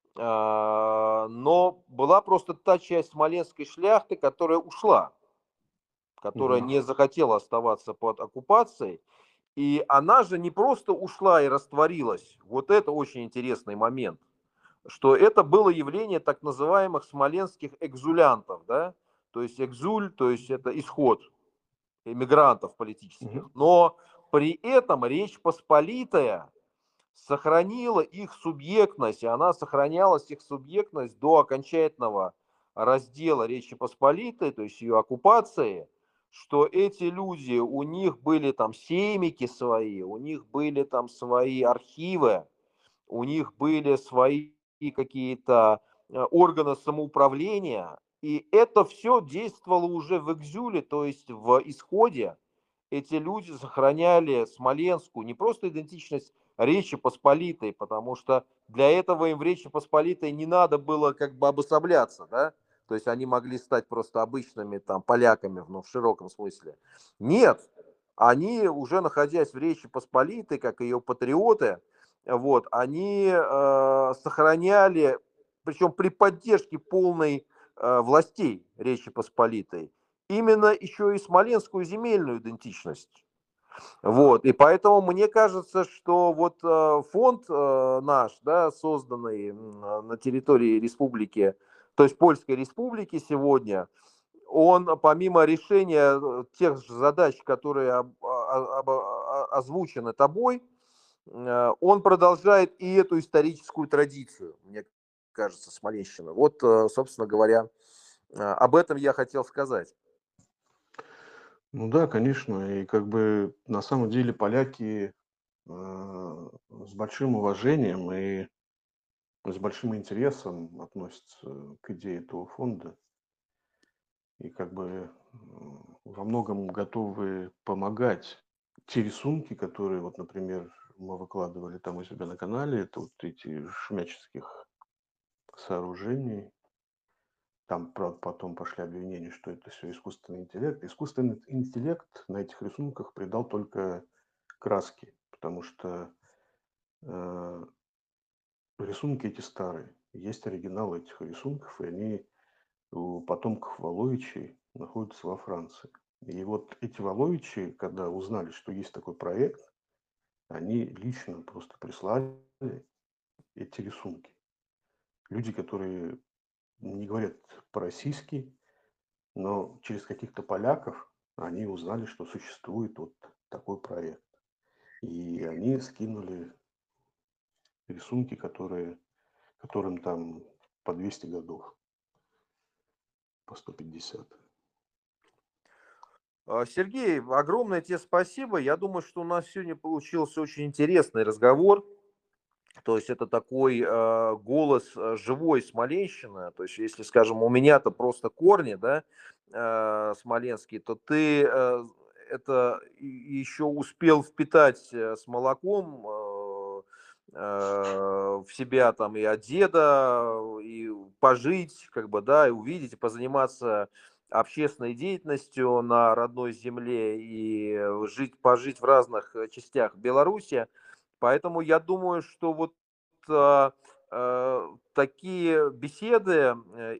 Speaker 1: Но была просто та часть смоленской шляхты, которая ушла, которая
Speaker 2: Мгм.
Speaker 1: не захотела оставаться под оккупацией. И она же не просто ушла и растворилась. Вот это очень интересный момент, что это было явление так называемых смоленских экзулянтов, да, то есть экзуль, то есть это исход эмигрантов политических.
Speaker 2: Мгм.
Speaker 1: Но при этом Речь Посполитая сохранила их субъектность, и она сохранялась, их субъектность, до окончательного раздела Речи Посполитой, то есть ее оккупации, что эти люди, у них были там сеймики свои, у них были там свои архивы, у них были свои какие-то органы самоуправления, и это все действовало уже в экзюле, то есть в исходе. Эти люди сохраняли смоленскую, не просто идентичность Речи Посполитой, потому что для этого им в Речи Посполитой не надо было как бы обособляться, да, то есть они могли стать просто обычными там поляками, ну, в широком смысле. Нет, они уже находясь в Речи Посполитой, как ее патриоты, вот, они сохраняли, причем при поддержке полной властей Речи Посполитой, именно еще и смоленскую земельную идентичность. Вот, и поэтому мне кажется, что вот фонд наш, да, созданный на территории республики, то есть Польской республики сегодня, он помимо решения тех же задач, которые озвучены тобой, он продолжает и эту историческую традицию, мне кажется, Смоленщины. Вот, собственно говоря, об этом я хотел сказать.
Speaker 2: Ну да, конечно. И как бы на самом деле поляки с большим уважением и с большим интересом относятся к идее этого фонда. И как бы во многом готовы помогать. Те рисунки, которые, вот, например, мы выкладывали там у себя на канале, это вот эти шумяческих сооружений. Там, правда, потом пошли обвинения, что это все искусственный интеллект. Искусственный интеллект на этих рисунках придал только краски, потому что э, рисунки эти старые. Есть оригиналы этих рисунков, и они у потомков Валовичей находятся во Франции. И вот эти Валовичи, когда узнали, что есть такой проект, они лично просто прислали эти рисунки. Люди, которые не говорят по-российски, но через каких-то поляков они узнали, что существует вот такой проект. И они скинули рисунки, которым там по 200 годов, по 150.
Speaker 1: Сергей, огромное тебе спасибо. Я думаю, что у нас сегодня получился очень интересный разговор. То есть это такой голос живой Смоленщины. То есть если, скажем, у меня-то просто корни, да, смоленские, то ты это еще успел впитать с молоком в себя там и от деда, и пожить, как бы, да, и увидеть, и позаниматься общественной деятельностью на родной земле и пожить в разных частях Беларуси. Поэтому я думаю, что вот а, такие беседы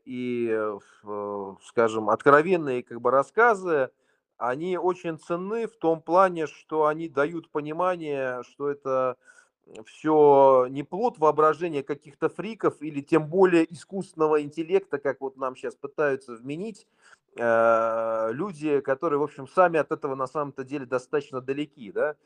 Speaker 1: скажем, откровенные как бы рассказы, они очень ценны в том плане, что они дают понимание, что это все не плод воображения каких-то фриков или тем более искусственного интеллекта, как вот нам сейчас пытаются вменить люди, которые, в общем, сами от этого на самом-то деле достаточно далеки, да.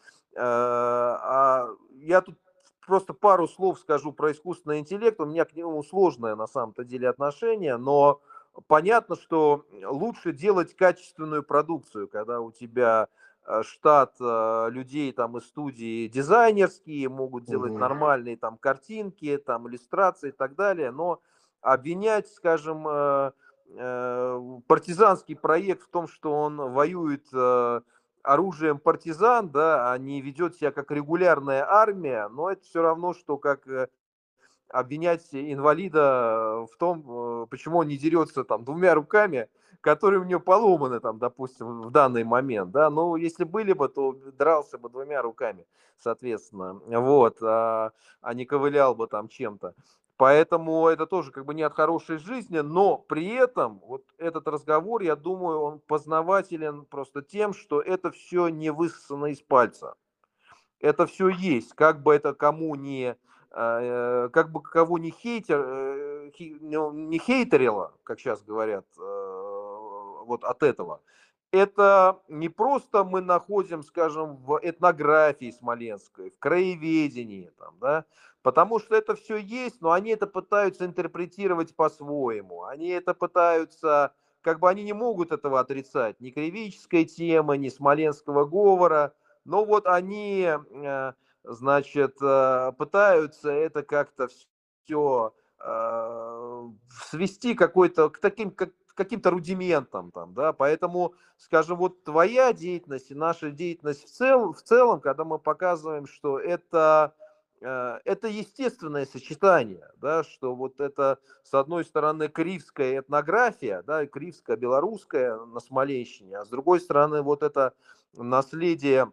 Speaker 1: Я тут просто пару слов скажу про искусственный интеллект. У меня к нему сложное на самом-то деле отношение, но понятно, что лучше делать качественную продукцию, когда у тебя штат людей там из студии дизайнерские, могут делать
Speaker 2: Мгм.
Speaker 1: нормальные там картинки, там иллюстрации и так далее, но обвинять, скажем, партизанский проект в том, что он воюет оружием партизан, да, а не ведет себя как регулярная армия, но это все равно, что как обвинять инвалида в том, почему он не дерется там двумя руками, которые у него поломаны там, допустим, в данный момент, да, ну, если были бы, то дрался бы двумя руками, соответственно, вот, а не ковылял бы там чем-то. Поэтому это тоже как бы не от хорошей жизни, но при этом вот этот разговор, я думаю, он познавателен просто тем, что это все не высосано из пальца. Это все есть, как бы это кому не, как бы кого не ну, не хейтерило, как сейчас говорят, вот от этого. Это не просто мы находим, скажем, в этнографии смоленской, в краеведении, там, да, потому что это все есть, но они это пытаются интерпретировать по-своему. Они это пытаются, как бы они не могут этого отрицать, ни кривической темы, ни смоленского говора, но вот они, значит, пытаются это как-то все свести какой-то к таким, как, каким-то рудиментам там, да, поэтому, скажем, вот твоя деятельность и наша деятельность в целом, когда мы показываем, что это естественное сочетание, да, что вот это, с одной стороны, кривская этнография, да, кривская белорусская на Смоленщине, а с другой стороны, вот это наследие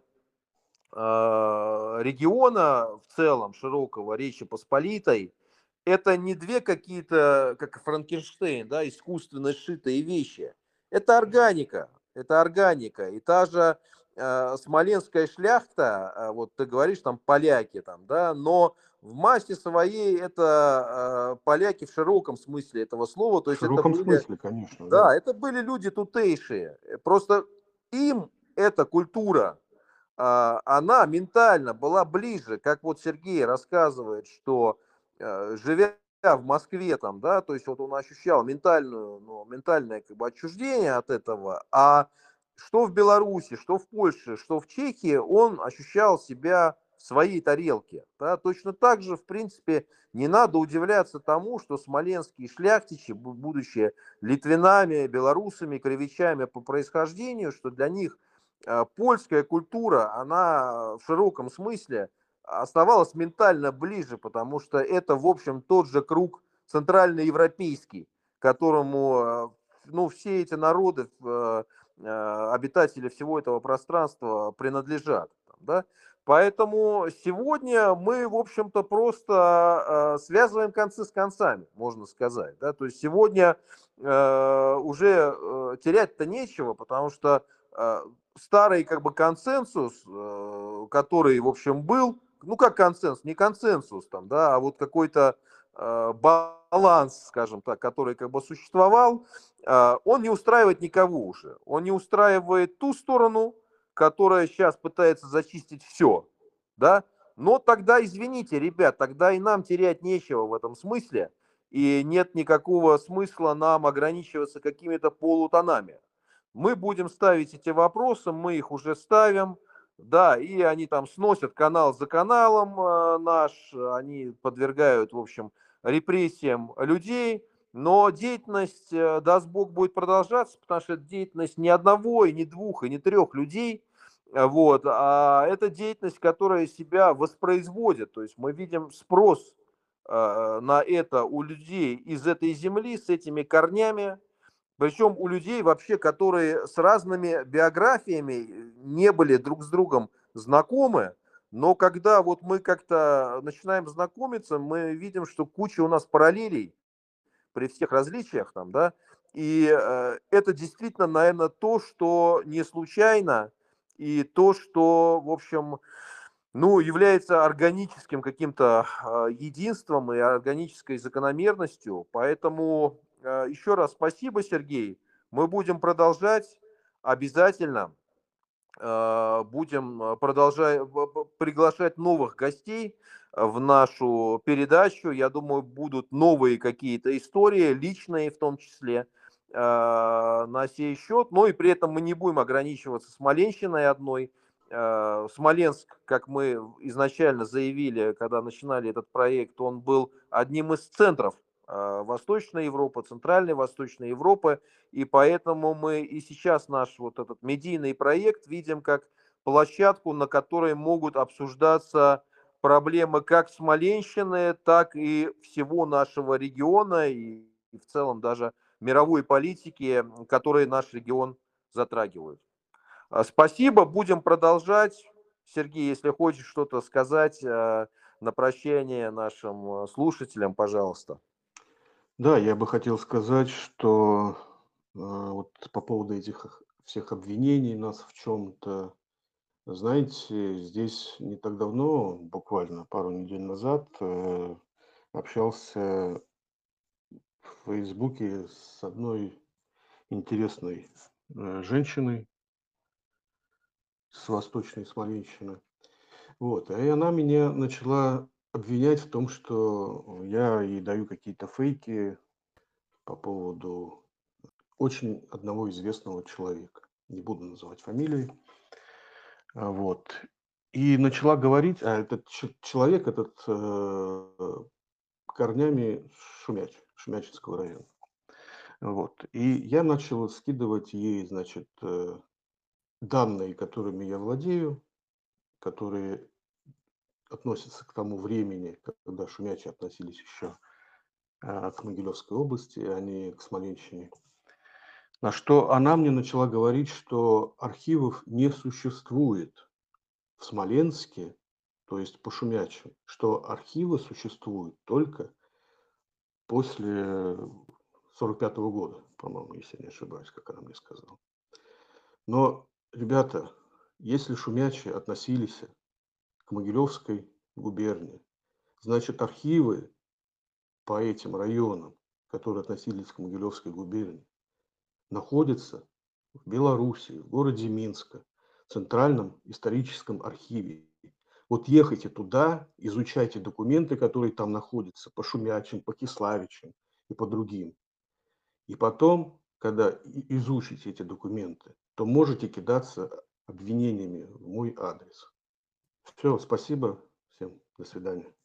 Speaker 1: региона в целом, широкого, Речи Посполитой, это не две какие-то, как Франкенштейн, да, искусственно сшитые вещи. Это органика, это органика. И та же смоленская шляхта, вот ты говоришь, там поляки, там, да, но в массе своей это поляки в широком смысле этого слова, то
Speaker 2: В
Speaker 1: есть это
Speaker 2: широком
Speaker 1: были,
Speaker 2: смысле, конечно, да.
Speaker 1: да, это были люди тутейшие. Просто им эта культура, она ментально была ближе, как вот Сергей рассказывает, что живя в Москве там, да, то есть вот он ощущал ментальное как бы отчуждение от этого, а что в Беларуси, что в Польше, что в Чехии, он ощущал себя в своей тарелке, да, точно так же, в принципе, не надо удивляться тому, что смоленские шляхтичи, будучи литвинами, белорусами, кривичами по происхождению, что для них польская культура, она в широком смысле оставалась ментально ближе, потому что это, в общем, тот же круг центральноевропейский, которому, ну, все эти народы, обитатели всего этого пространства принадлежат. Да? Поэтому сегодня мы, в общем-то, просто связываем концы с концами, можно сказать. Да? То есть сегодня уже терять-то нечего, потому что э, старый как бы консенсус, который, в общем, был, ну как консенсус, не консенсус там, да, а вот какой-то баланс, скажем так, который как бы существовал, он не устраивает никого уже. Он не устраивает ту сторону, которая сейчас пытается зачистить все, да, но тогда, извините, ребят, тогда и нам терять нечего в этом смысле, и нет никакого смысла нам ограничиваться какими-то полутонами. Мы будем ставить эти вопросы, мы их уже ставим, да, и они там сносят канал за каналом наш, они подвергают, в общем, репрессиям людей, но деятельность, даст Бог, будет продолжаться, потому что это деятельность ни одного, и ни двух, и ни трех людей, Вот, а это деятельность, которая себя воспроизводит. То есть мы видим спрос на это у людей из этой земли с этими корнями, причем у людей вообще, которые с разными биографиями не были друг с другом знакомы, но когда вот мы как-то начинаем знакомиться, мы видим, что куча у нас параллелей при всех различиях там, да, и это действительно, наверное, то, что не случайно, и то, что, в общем, ну, является органическим каким-то единством и органической закономерностью. Поэтому еще раз спасибо, Сергей. Мы будем продолжать обязательно. Будем продолжать приглашать новых гостей в нашу передачу. Я думаю, будут новые какие-то истории, личные в том числе, на сей счет. Но и при этом мы не будем ограничиваться Смоленщиной одной. Смоленск, как мы изначально заявили, когда начинали этот проект, он был одним из центров Восточной Европы, Центральной Восточной Европы. И поэтому мы и сейчас наш вот этот медийный проект видим как площадку, на которой могут обсуждаться проблемы как Смоленщины, так и всего нашего региона и в целом даже мировой политики, которые наш регион затрагивают. Спасибо, будем продолжать. Сергей, если хочешь что-то сказать на прощание нашим слушателям, пожалуйста.
Speaker 2: Да, я бы хотел сказать, что вот по поводу этих всех обвинений нас в чем-то, знаете, здесь не так давно, буквально пару недель назад, общался в Фейсбуке с одной интересной женщиной с Восточной Смоленщины. Вот, и она меня начала обвинять в том, что я ей даю какие-то фейки по поводу очень одного известного человека. Не буду называть фамилии. Вот. И начала говорить, а этот человек, этот корнями Шумячинского района. Вот. И я начал скидывать ей, значит, данные, которыми я владею, которые относятся к тому времени, когда шумячи относились еще к Могилевской области, а не к Смоленщине. На что она мне начала говорить, что архивов не существует в Смоленске, то есть по шумячим, что архивы существуют только после 45-го года, по-моему, если я не ошибаюсь, как она мне сказала. Но, ребята, если шумячи относились к Могилевской губернии, значит архивы по этим районам, которые относились к Могилевской губернии, находятся в Беларуси, в городе Минска, в Центральном историческом архиве. Вот ехайте туда, изучайте документы, которые там находятся, по Шумячим, по Киславичам и по другим. И потом, когда изучите эти документы, то можете кидаться обвинениями в мой адрес. Все, спасибо всем, до свидания.